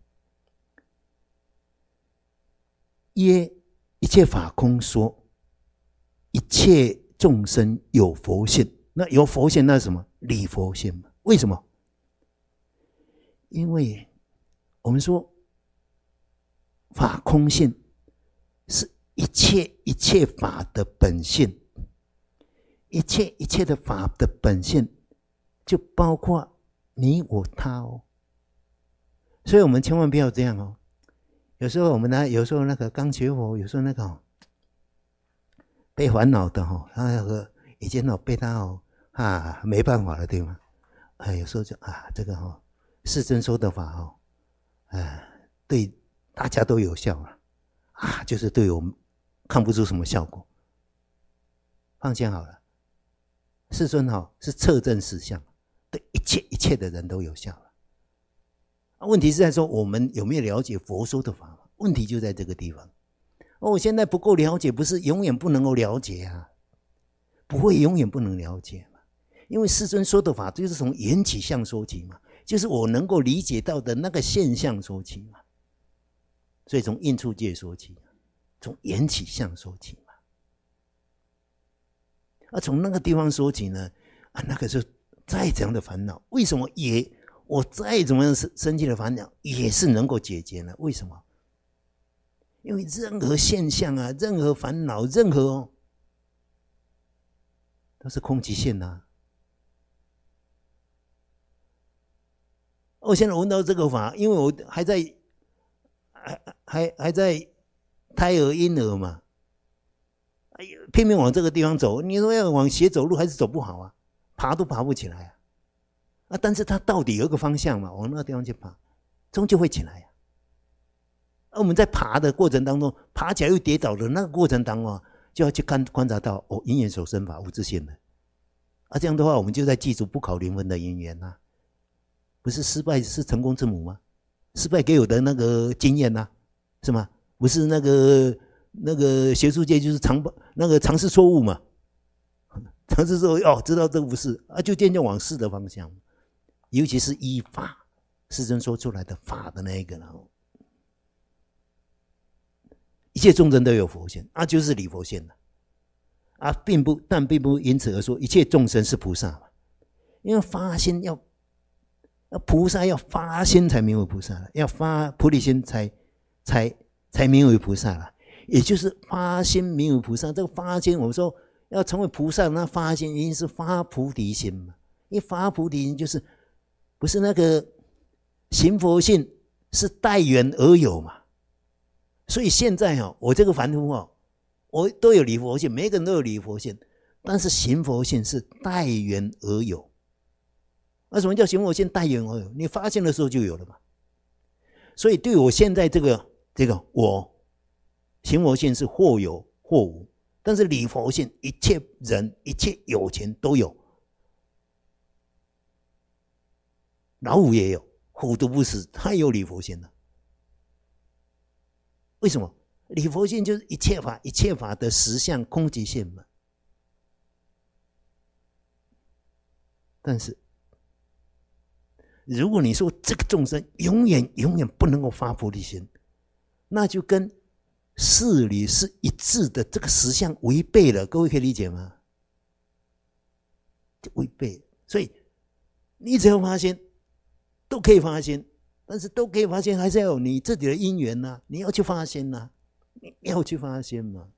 耶，一切法空说，一切众生有佛性。那有佛性，那是什么？理佛性嘛。为什么？因为我们说法空性是一切一切法的本性，一切一切的法的本性就包括你我他哦。所以我们千万不要这样哦。有时候我们呢，有时候那个刚学佛，有时候那个、哦、被烦恼的哈、哦，他那个已经哦被他哦啊没办法了，对吗？啊，有时候就啊这个哈、哦，世尊说的法哦，啊对大家都有效了啊，就是对我们看不出什么效果。放心好了，世尊哈、哦、是测证实相，对一切一切的人都有效了。问题是在说我们有没有了解佛说的法？问题就在这个地方。哦，我现在不够了解，不是永远不能够了解啊，不会永远不能了解嘛。因为世尊说的法就是从缘起相说起嘛，就是我能够理解到的那个现象说起嘛。所以从应处界说起，从缘起相说起嘛。啊，从那个地方说起呢，啊，那个是再怎样的烦恼，为什么也？我再怎么样生气的烦恼也是能够解决呢？为什么？因为任何现象啊，任何烦恼，任何、哦、都是空即现啊。我现在闻到这个法，因为我还在还还还在胎儿婴儿嘛，哎呀，偏偏往这个地方走，你说要往斜走路还是走不好啊，爬都爬不起来啊。啊！但是它到底有一个方向嘛，往那个地方去爬，终究会起来呀、啊。而我们在爬的过程当中，爬起来又跌倒的那个过程当中、啊，就要去看观察到哦，因缘所生法无自性的。啊，这样的话，我们就在记住不考灵魂的因缘呐、啊，不是失败是成功之母吗？失败给我的那个经验呐、啊，是吗？不是那个那个学术界就是尝那个尝试错误嘛，尝试错误哦，知道这个不是啊，就渐渐往是的方向。尤其是依法，世尊说出来的法的那一个，然后一切众生都有佛性，啊，就是理佛性了，啊，并不，但并不因此而说一切众生是菩萨嘛，因为发心要，要菩萨要发心才名为菩萨了，要发菩提心才才才名为菩萨了，也就是发心名为菩萨。这个发心，我们说要成为菩萨，那发心一定是发菩提心嘛，因为发菩提心就是。不是那个行佛性是待缘而有嘛？所以现在哈，我这个凡夫哈，我都有理佛性，每个人都有理佛性，但是行佛性是待缘而有。那什么叫行佛性待缘而有？你发现的时候就有了嘛。所以对我现在这个这个我行佛性是或有或无，但是理佛性一切人一切有情都有。老虎也有，虎毒不食，它也有理佛性的。为什么？理佛性就是一切法，一切法的实相空即性嘛。但是，如果你说这个众生永远永远不能够发菩提心，那就跟事理是一致的这个实相违背了。各位可以理解吗？就违背了。所以，你只要发现。都可以发现，但是都可以发现，还是要有你自己的因缘呐、啊，你要去发现呐、啊，你要去发现嘛。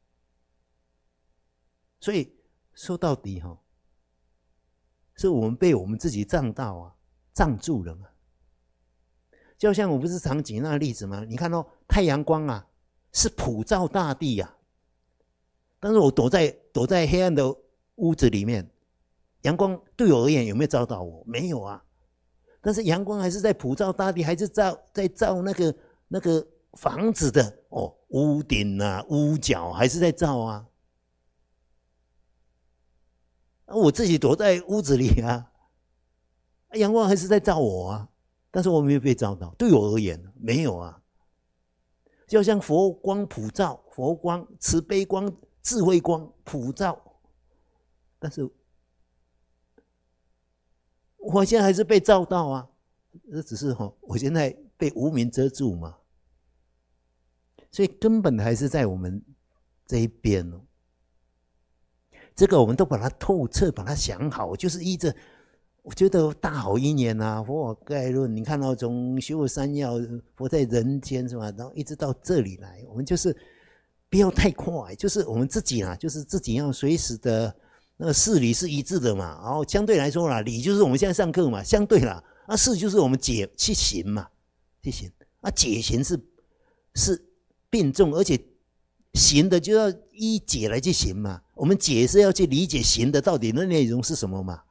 所以说到底哈、哦，是我们被我们自己障道啊，障住了嘛。就像我不是常举那个例子吗？你看哦，太阳光啊，是普照大地啊，但是我躲在躲在黑暗的屋子里面，阳光对我而言有没有照到我？没有啊。但是阳光还是在普照大地，还是照在照那个那个房子的哦，屋顶啊、屋角还是在照啊。我自己躲在屋子里啊，阳光还是在照我啊，但是我没有被照到。对我而言，没有啊。就像佛光普照，佛光、慈悲光、智慧光普照，但是我现在还是被照到啊。这只是哈，我现在被无明遮住嘛，所以根本还是在我们这一边哦。这个我们都把它透彻，把它想好，就是依着，我觉得大好因缘啊，佛法概论，你看到从修三要，佛在人间是吧？然后一直到这里来，我们就是不要太快，就是我们自己啦，就是自己要随时的那个事理是一致的嘛。然后相对来说啦，理就是我们现在上课嘛，相对啦，啊事就是我们解去行嘛，去行啊解行是是并重，而且行的就要依解来去行嘛。我们解是要去理解行的到底的内容是什么嘛，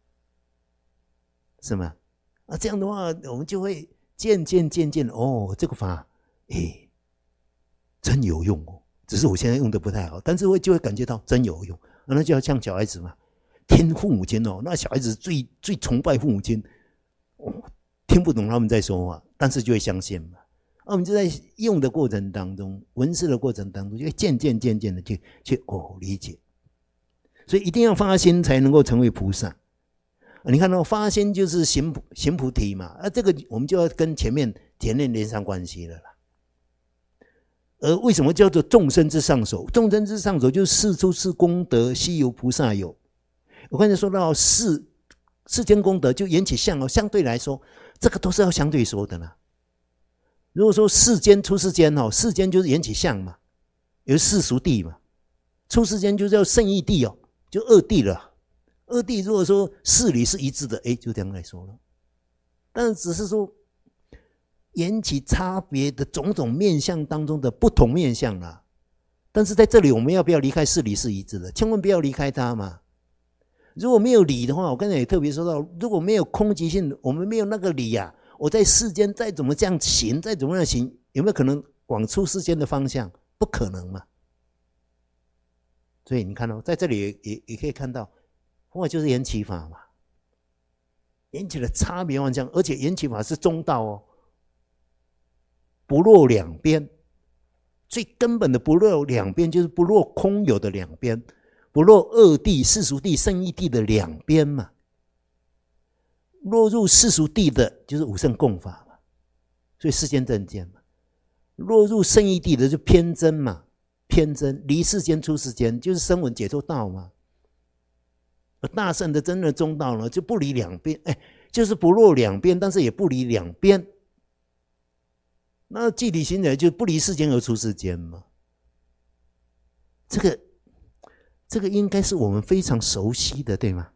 是吗？啊，这样的话，我们就会渐渐渐渐哦，这个法，哎，真有用哦。只是我现在用的不太好，但是会就会感觉到真有用。那就要像小孩子嘛，听父母亲哦，那小孩子最最崇拜父母亲，哦，听不懂他们在说话，但是就会相信嘛。那我们就在用的过程当中，闻思的过程当中，就会渐渐渐渐的去去哦理解。所以一定要发心才能够成为菩萨。你看到发心就是行行菩提嘛，啊，这个我们就要跟前面前面连上关系了啦。而为什么叫做众生之上首？众生之上首就是世出世功德，悉由菩萨有。我刚才说到世世间功德就缘起相哦，相对来说，这个都是要相对说的啦。如果说世间出世间哦，世间就是缘起相嘛，有世俗谛嘛，出世间就叫圣义谛哦，就二谛了。二谛如果说事理是一致的，哎，就这样来说了。但是只是说缘起差别的种种面向当中的不同面向啦。但是在这里我们要不要离开事理是一致的？千万不要离开它嘛。如果没有理的话，我刚才也特别说到，如果没有空寂性，我们没有那个理啊，我在世间再怎么这样行，再怎么样行，有没有可能往出世间的方向？不可能嘛。所以你看到、哦、在这里 也, 也, 也可以看到，佛法就是缘起法嘛，缘起的差别万象，而且缘起法是中道哦，不落两边。最根本的不落两边，就是不落空有的两边，不落二谛、世俗谛、圣义谛的两边嘛。落入世俗谛的，就是五乘共法嘛，所以世间正见嘛。落入圣义谛的，就偏真嘛，偏真离世间出世间，就是声闻解脱道嘛。而大乘的真正中道呢，就不离两边，哎，就是不落两边，但是也不离两边。那具体行者就不离世间而出世间嘛。这个这个应该是我们非常熟悉的，对吗？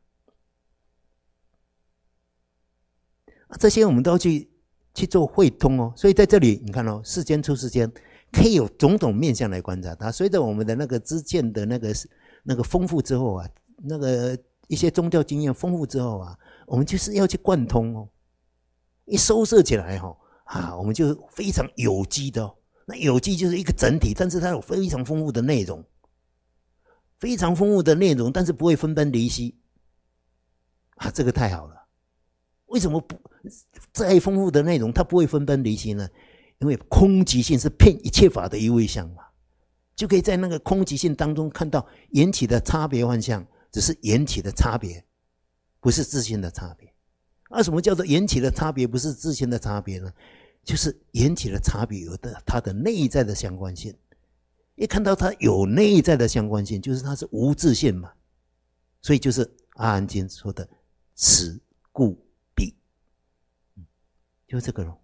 啊，这些我们都要去去做汇通哦。所以在这里你看哦，世间出世间可以有种种面向来观察它。随着我们的那个知见的那个那个丰富之后啊，那个一些宗教经验丰富之后啊，我们就是要去贯通哦。一收摄起来哈、哦。啊，我们就非常有机的、哦，那有机就是一个整体，但是它有非常丰富的内容，非常丰富的内容，但是不会分崩离析，啊，这个太好了。为什么不再丰富的内容它不会分崩离析呢？因为空寂性是遍一切法的一位相嘛，就可以在那个空寂性当中看到缘起的差别幻象，只是缘起的差别，不是自性的差别。啊，什么叫做缘起的差别不是自性的差别呢？就是缘起的差别有的它的内在的相关性。一看到它有内在的相关性，就是它是无自性嘛，所以就是阿含经说的此故彼，就这个咯。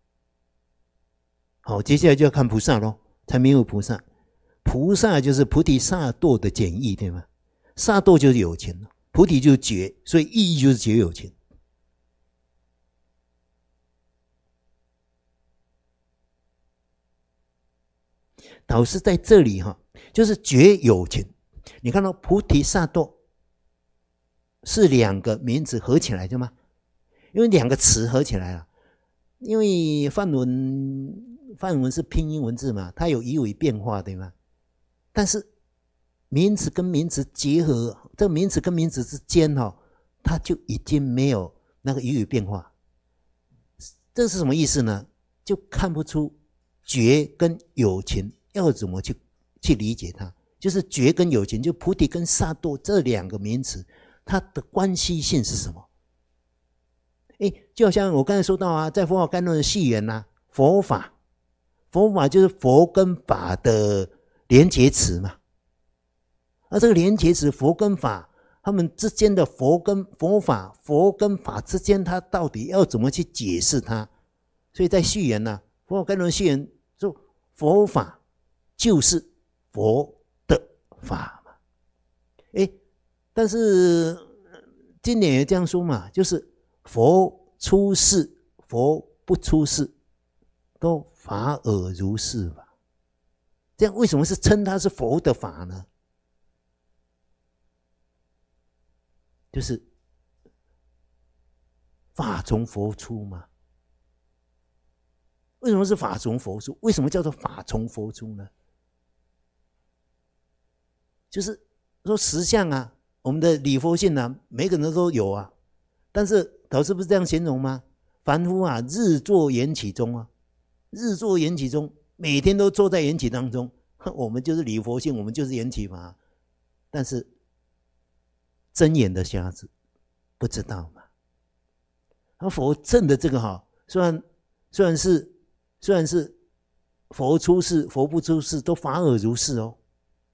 好，接下来就要看菩萨咯，才没有菩萨。菩萨就是菩提萨埵的简易，对吗？萨埵就是有情，菩提就是觉，所以意义就是觉有情。导师在这里哈，就是觉有情。你看到菩提萨埵是两个名词合起来的吗？因为两个词合起来了，因为梵文梵文是拼音文字嘛，它有语尾变化，对吗？但是名词跟名词结合，这个名词跟名词之间哈、哦，它就已经没有那个语尾变化。这是什么意思呢？就看不出觉跟有情要怎么去去理解它。就是觉跟有情，就菩提跟萨埵这两个名词，它的关系性是什么？诶，就好像我刚才说到啊，在佛法概论的序言啊，佛法，佛法就是佛跟法的连结词嘛。而这个连结词，佛跟法，他们之间的佛跟佛法，佛跟法之间，它到底要怎么去解释它？所以在序言呢、啊，佛法概论序言说，佛法就是佛的法嘛。诶，但是经典也这样说嘛，就是佛出世，佛不出世，都法尔如是法。这样为什么是称它是佛的法呢？就是法从佛出嘛。为什么是法从佛出？为什么叫做法从佛出呢？就是说实相啊，我们的理佛性啊，每个人都有啊。但是导师不是这样形容吗？凡夫啊，日坐缘起中啊，日坐缘起中，每天都坐在缘起当中，我们就是理佛性，我们就是缘起嘛。但是睁眼的瞎子不知道嘛。而佛证的这个哈，虽然虽然是虽然是佛出世，佛不出世，都法尔如是哦。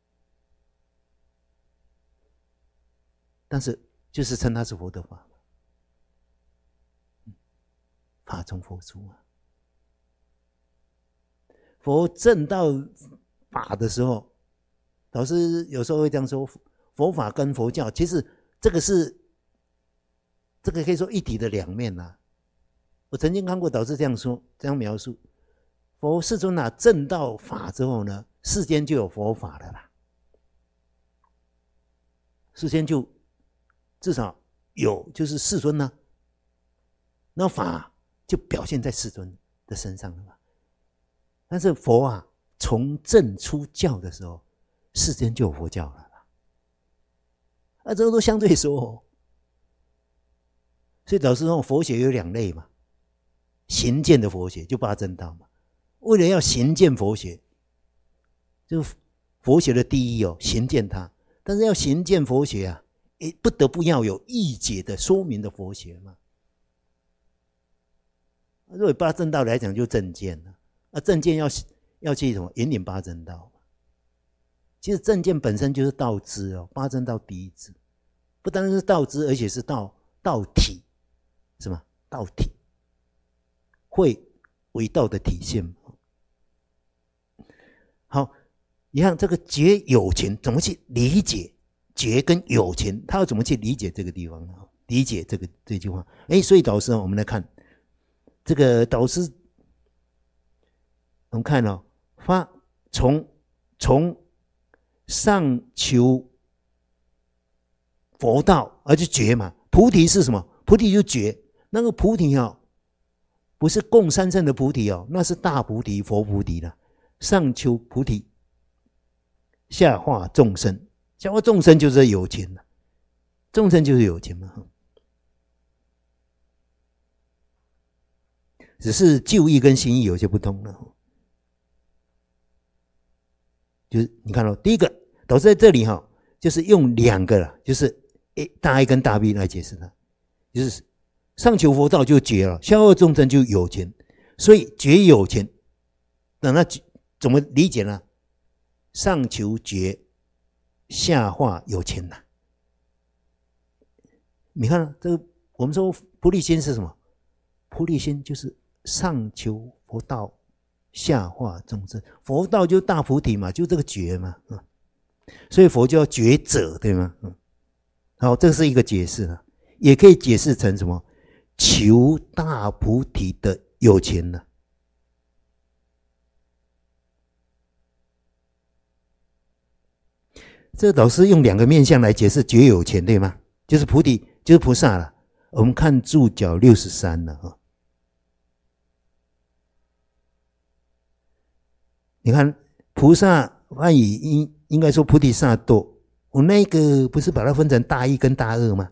但是就是称它是佛的法，法从佛出啊。佛证到法的时候，老师有时候会这样说：佛法跟佛教，其实这个是这个可以说一体的两面呐、啊。我曾经看过导师这样说，这样描述：佛世尊啊，证到法之后呢，世间就有佛法了啦，世间就至少有，就是世尊呢、啊，那法就表现在世尊的身上了嘛。但是佛啊，从证出教的时候，世间就有佛教了啦。啊，这个都相对说、哦。所以导师说，佛学有两类嘛，行见的佛学就八正道嘛。为了要行见佛学，就佛学的第一哦，行见它。但是要行见佛学啊，诶，不得不要有义解的说明的佛学嘛。如果八正道来讲，就正见了。啊，正见要要去什么？引领八正道。其实正见本身就是道知哦，八正道第一知，不单是道知，而且是道道体，是吗？道体，会为道的体现。好，你看这个觉有情怎么去理解觉跟有情？他要怎么去理解这个地方呢？理解这个这句话。哎，所以导师，我们来看这个导师。我们看哦，发从从上求佛道，而且觉嘛，菩提是什么？菩提就觉，那个菩提哦，不是共三圣的菩提哦，那是大菩提、佛菩提的。上求菩提，下化众生，下化众生就是有情了，众生就是有情嘛。只是旧义跟新义有些不同了。就是你看到、哦、第一个导师在这里哈、哦，就是用两个了，就是 A 大 A 跟大 B 来解释它，就是上求佛道就觉了，下化众生就有情，所以觉有情，那那怎么理解呢？上求觉，下化有情呐、啊。你看这个，我们说菩提心是什么？菩提心就是上求佛道。下化众生，佛道就大菩提嘛，就这个觉嘛，嗯，所以佛叫觉者，对吗？嗯，好，这是一个解释了，也可以解释成什么？求大菩提的有情呢？这个老师用两个面向来解释觉有情，对吗？ 就是菩提，就是菩萨了。我们看注脚六十三了哈。你看菩萨翻译应应该说菩提萨埵，我那个不是把它分成大一跟大二吗？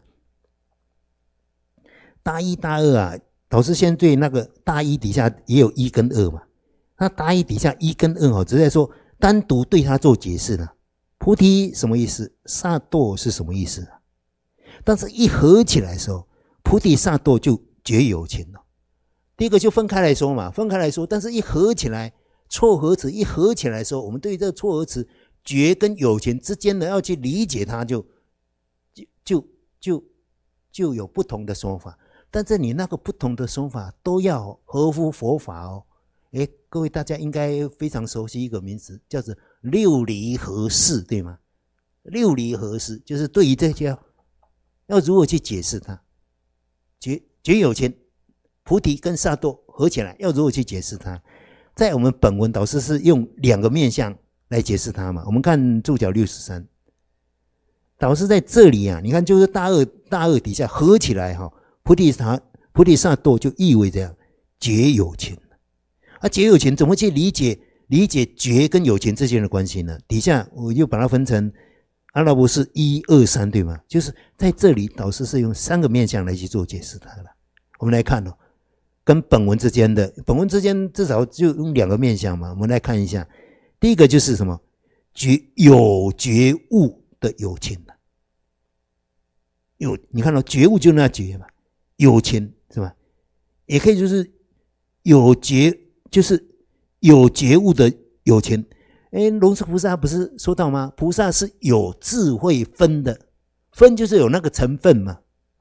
大一大二啊，导师先对那个大一底下也有一跟二嘛。那大一底下一跟二哦，只是在说单独对它做解释了。菩提什么意思？萨埵是什么意思啊？但是一合起来的时候，菩提萨埵就绝有情了。第一个就分开来说嘛，分开来说，但是一合起来，错合词一合起来的时候，我们对这个错合词绝跟有情之间的要去理解它就，就就就就有不同的说法。但是你那个不同的说法都要合乎佛法哦。诶，各位大家应该非常熟悉一个名词，叫做六离合释，对吗？六离合释就是对于这些要如何去解释它，绝绝有情、菩提跟萨埵合起来要如何去解释它？在我们本文导师是用两个面向来解释它嘛。我们看注脚六十三，导师在这里啊，你看就是大二大二底下合起来哈，菩提萨菩提萨埵就意味着绝有情。啊，绝有情怎么去理解理解绝跟有情之间的关系呢？底下我就把它分成阿拉伯是一二三，对吗？就是在这里导师是用三个面向来去做解释它了。我们来看哦，跟本文之间的本文之间至少就用两个面向嘛。我们来看一下，第一个就是什么？觉有觉悟的有情了。有你看到觉悟就那觉嘛，有情是吧？也可以就是有觉。就是有觉悟的有情。诶，龙树菩萨不是说到吗？菩萨是有智慧分的，分就是有那个成分嘛。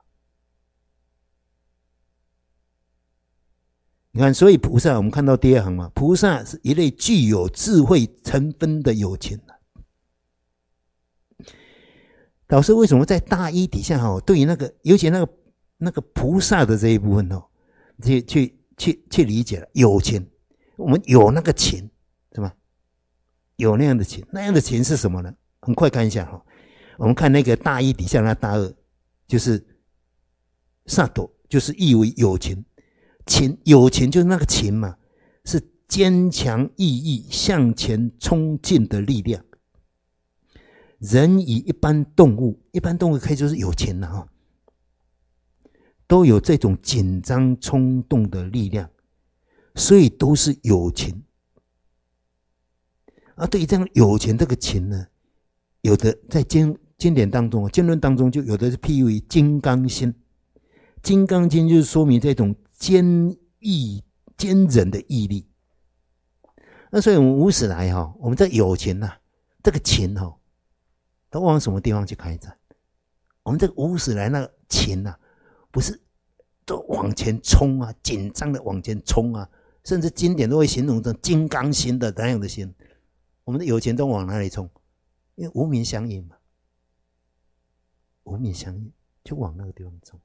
你看，所以菩萨我们看到第二行嘛，菩萨是一类具有智慧成分的有情。导师为什么在大一底下哈，对于那个尤其那个那个菩萨的这一部分哦，去去去去理解了有情。我们有那个情，是吧？有那样的情，那样的情是什么呢？很快看一下哈，我们看那个大一底下那大二，就是萨埵，就是意为有情。情有情就是那个情嘛，是坚强毅毅向前冲劲的力量。人与一般动物，一般动物可以就是有情了哈，都有这种紧张冲动的力量。所以都是有情啊。对于这样有情这个情呢，有的在经经典当中、经论当中就有的是譬喻为金刚心。金刚经就是说明这种坚毅、坚韧的毅力。那所以我们无始来哈，我们这有情呐、啊，这个情哈，都往什么地方去开展？我们这个无始来那个情呐、啊，不是都往前冲啊，紧张的往前冲啊。甚至经典都会形容成金刚心的那样的心。我们的有情都往哪里冲？因为无明相应嘛，无明相应就往那个地方冲。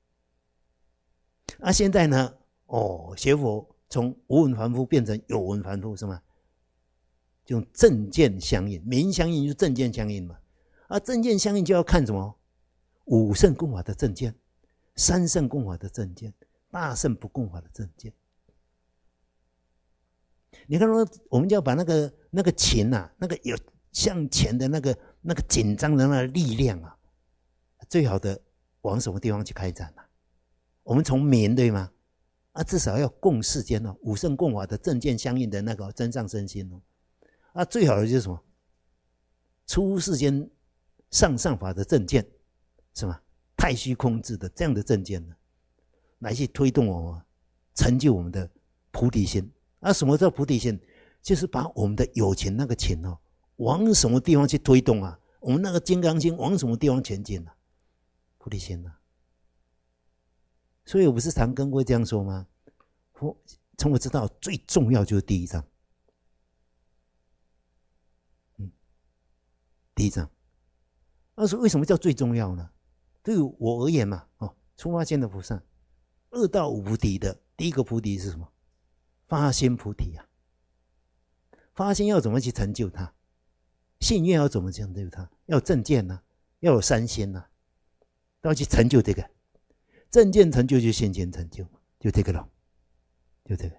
啊，现在呢，哦，学佛从无闻凡夫变成有闻凡夫是吗？就用正见相应，明相应就是正见相应嘛。啊，正见相应就要看什么？五圣共法的正见，三圣共法的正见，大圣不共法的正见。你看说，我们就要把那个那个情啊，那个有向前的那个那个紧张的那个力量啊，最好的往什么地方去开展啊？我们从明对吗？啊，至少要共世间哦，五圣共法的正见相应的那个真上身心哦。啊，最好的就是什么？出世间上上法的正见，是吗？太虚空智的这样的正见呢，来去推动我们成就我们的菩提心。啊，什么叫菩提心？就是把我们的有情那个情哦，往什么地方去推动啊？我们那个金刚心往什么地方前进啊？菩提心啊！所以我不是常跟各位这样说吗？我从我知道最重要就是第一章，嗯，第一章。那是为什么叫最重要呢？对于我而言嘛，哦，出发心的菩萨，二到五菩提的第一个菩提是什么？发心菩提啊！发心要怎么去成就它？信愿要怎么成就它？要有正见呐、啊，要有三心呐、啊。 都要去成就这个正见成就，就现前成就，就这个了，就这个，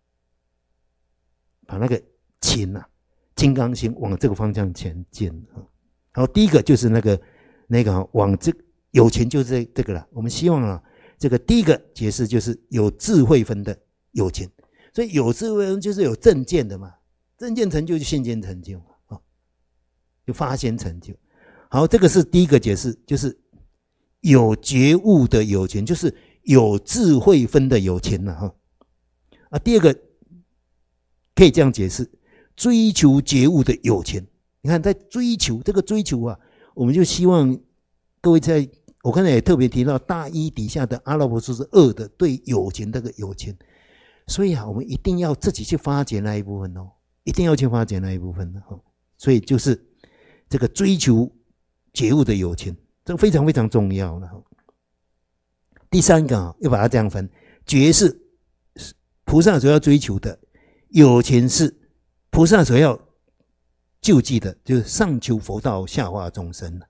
把那个勤啊，金刚心往这个方向前进啊。然后第一个就是那个那个、啊、往这有钱就是这这个了。我们希望啊，这个第一个解释就是有智慧分的有钱，所以有智慧分就是有正见的嘛，正见成就就现前成就啊，就发现成就。好，这个是第一个解释，就是有觉悟的有钱，就是有智慧分的有钱了哈。啊，第二个可以这样解释，追求觉悟的有钱。你看，在追求这个追求啊，我们就希望各位在，我刚才也特别提到大一底下的阿罗婆数是二的对有钱这个有钱，所以啊，我们一定要自己去发掘那一部分哦，一定要去发掘那一部分的哈。所以就是这个追求觉悟的有钱，这个非常非常重要了。第三个啊，要把它这样分，觉是菩萨所要追求的，有钱是菩萨所要救济的，就是上求佛道，下化众生。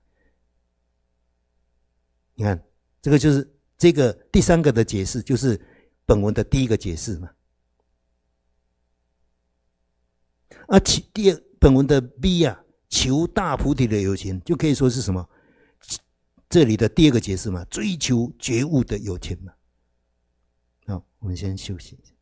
你看，这个就是这个第三个的解释，就是本文的第一个解释嘛。啊，第二本文的 B 啊，求大菩提的有钱，就可以说是什么？这里的第二个解释嘛，追求觉悟的有钱嘛。好，我们先休息一下。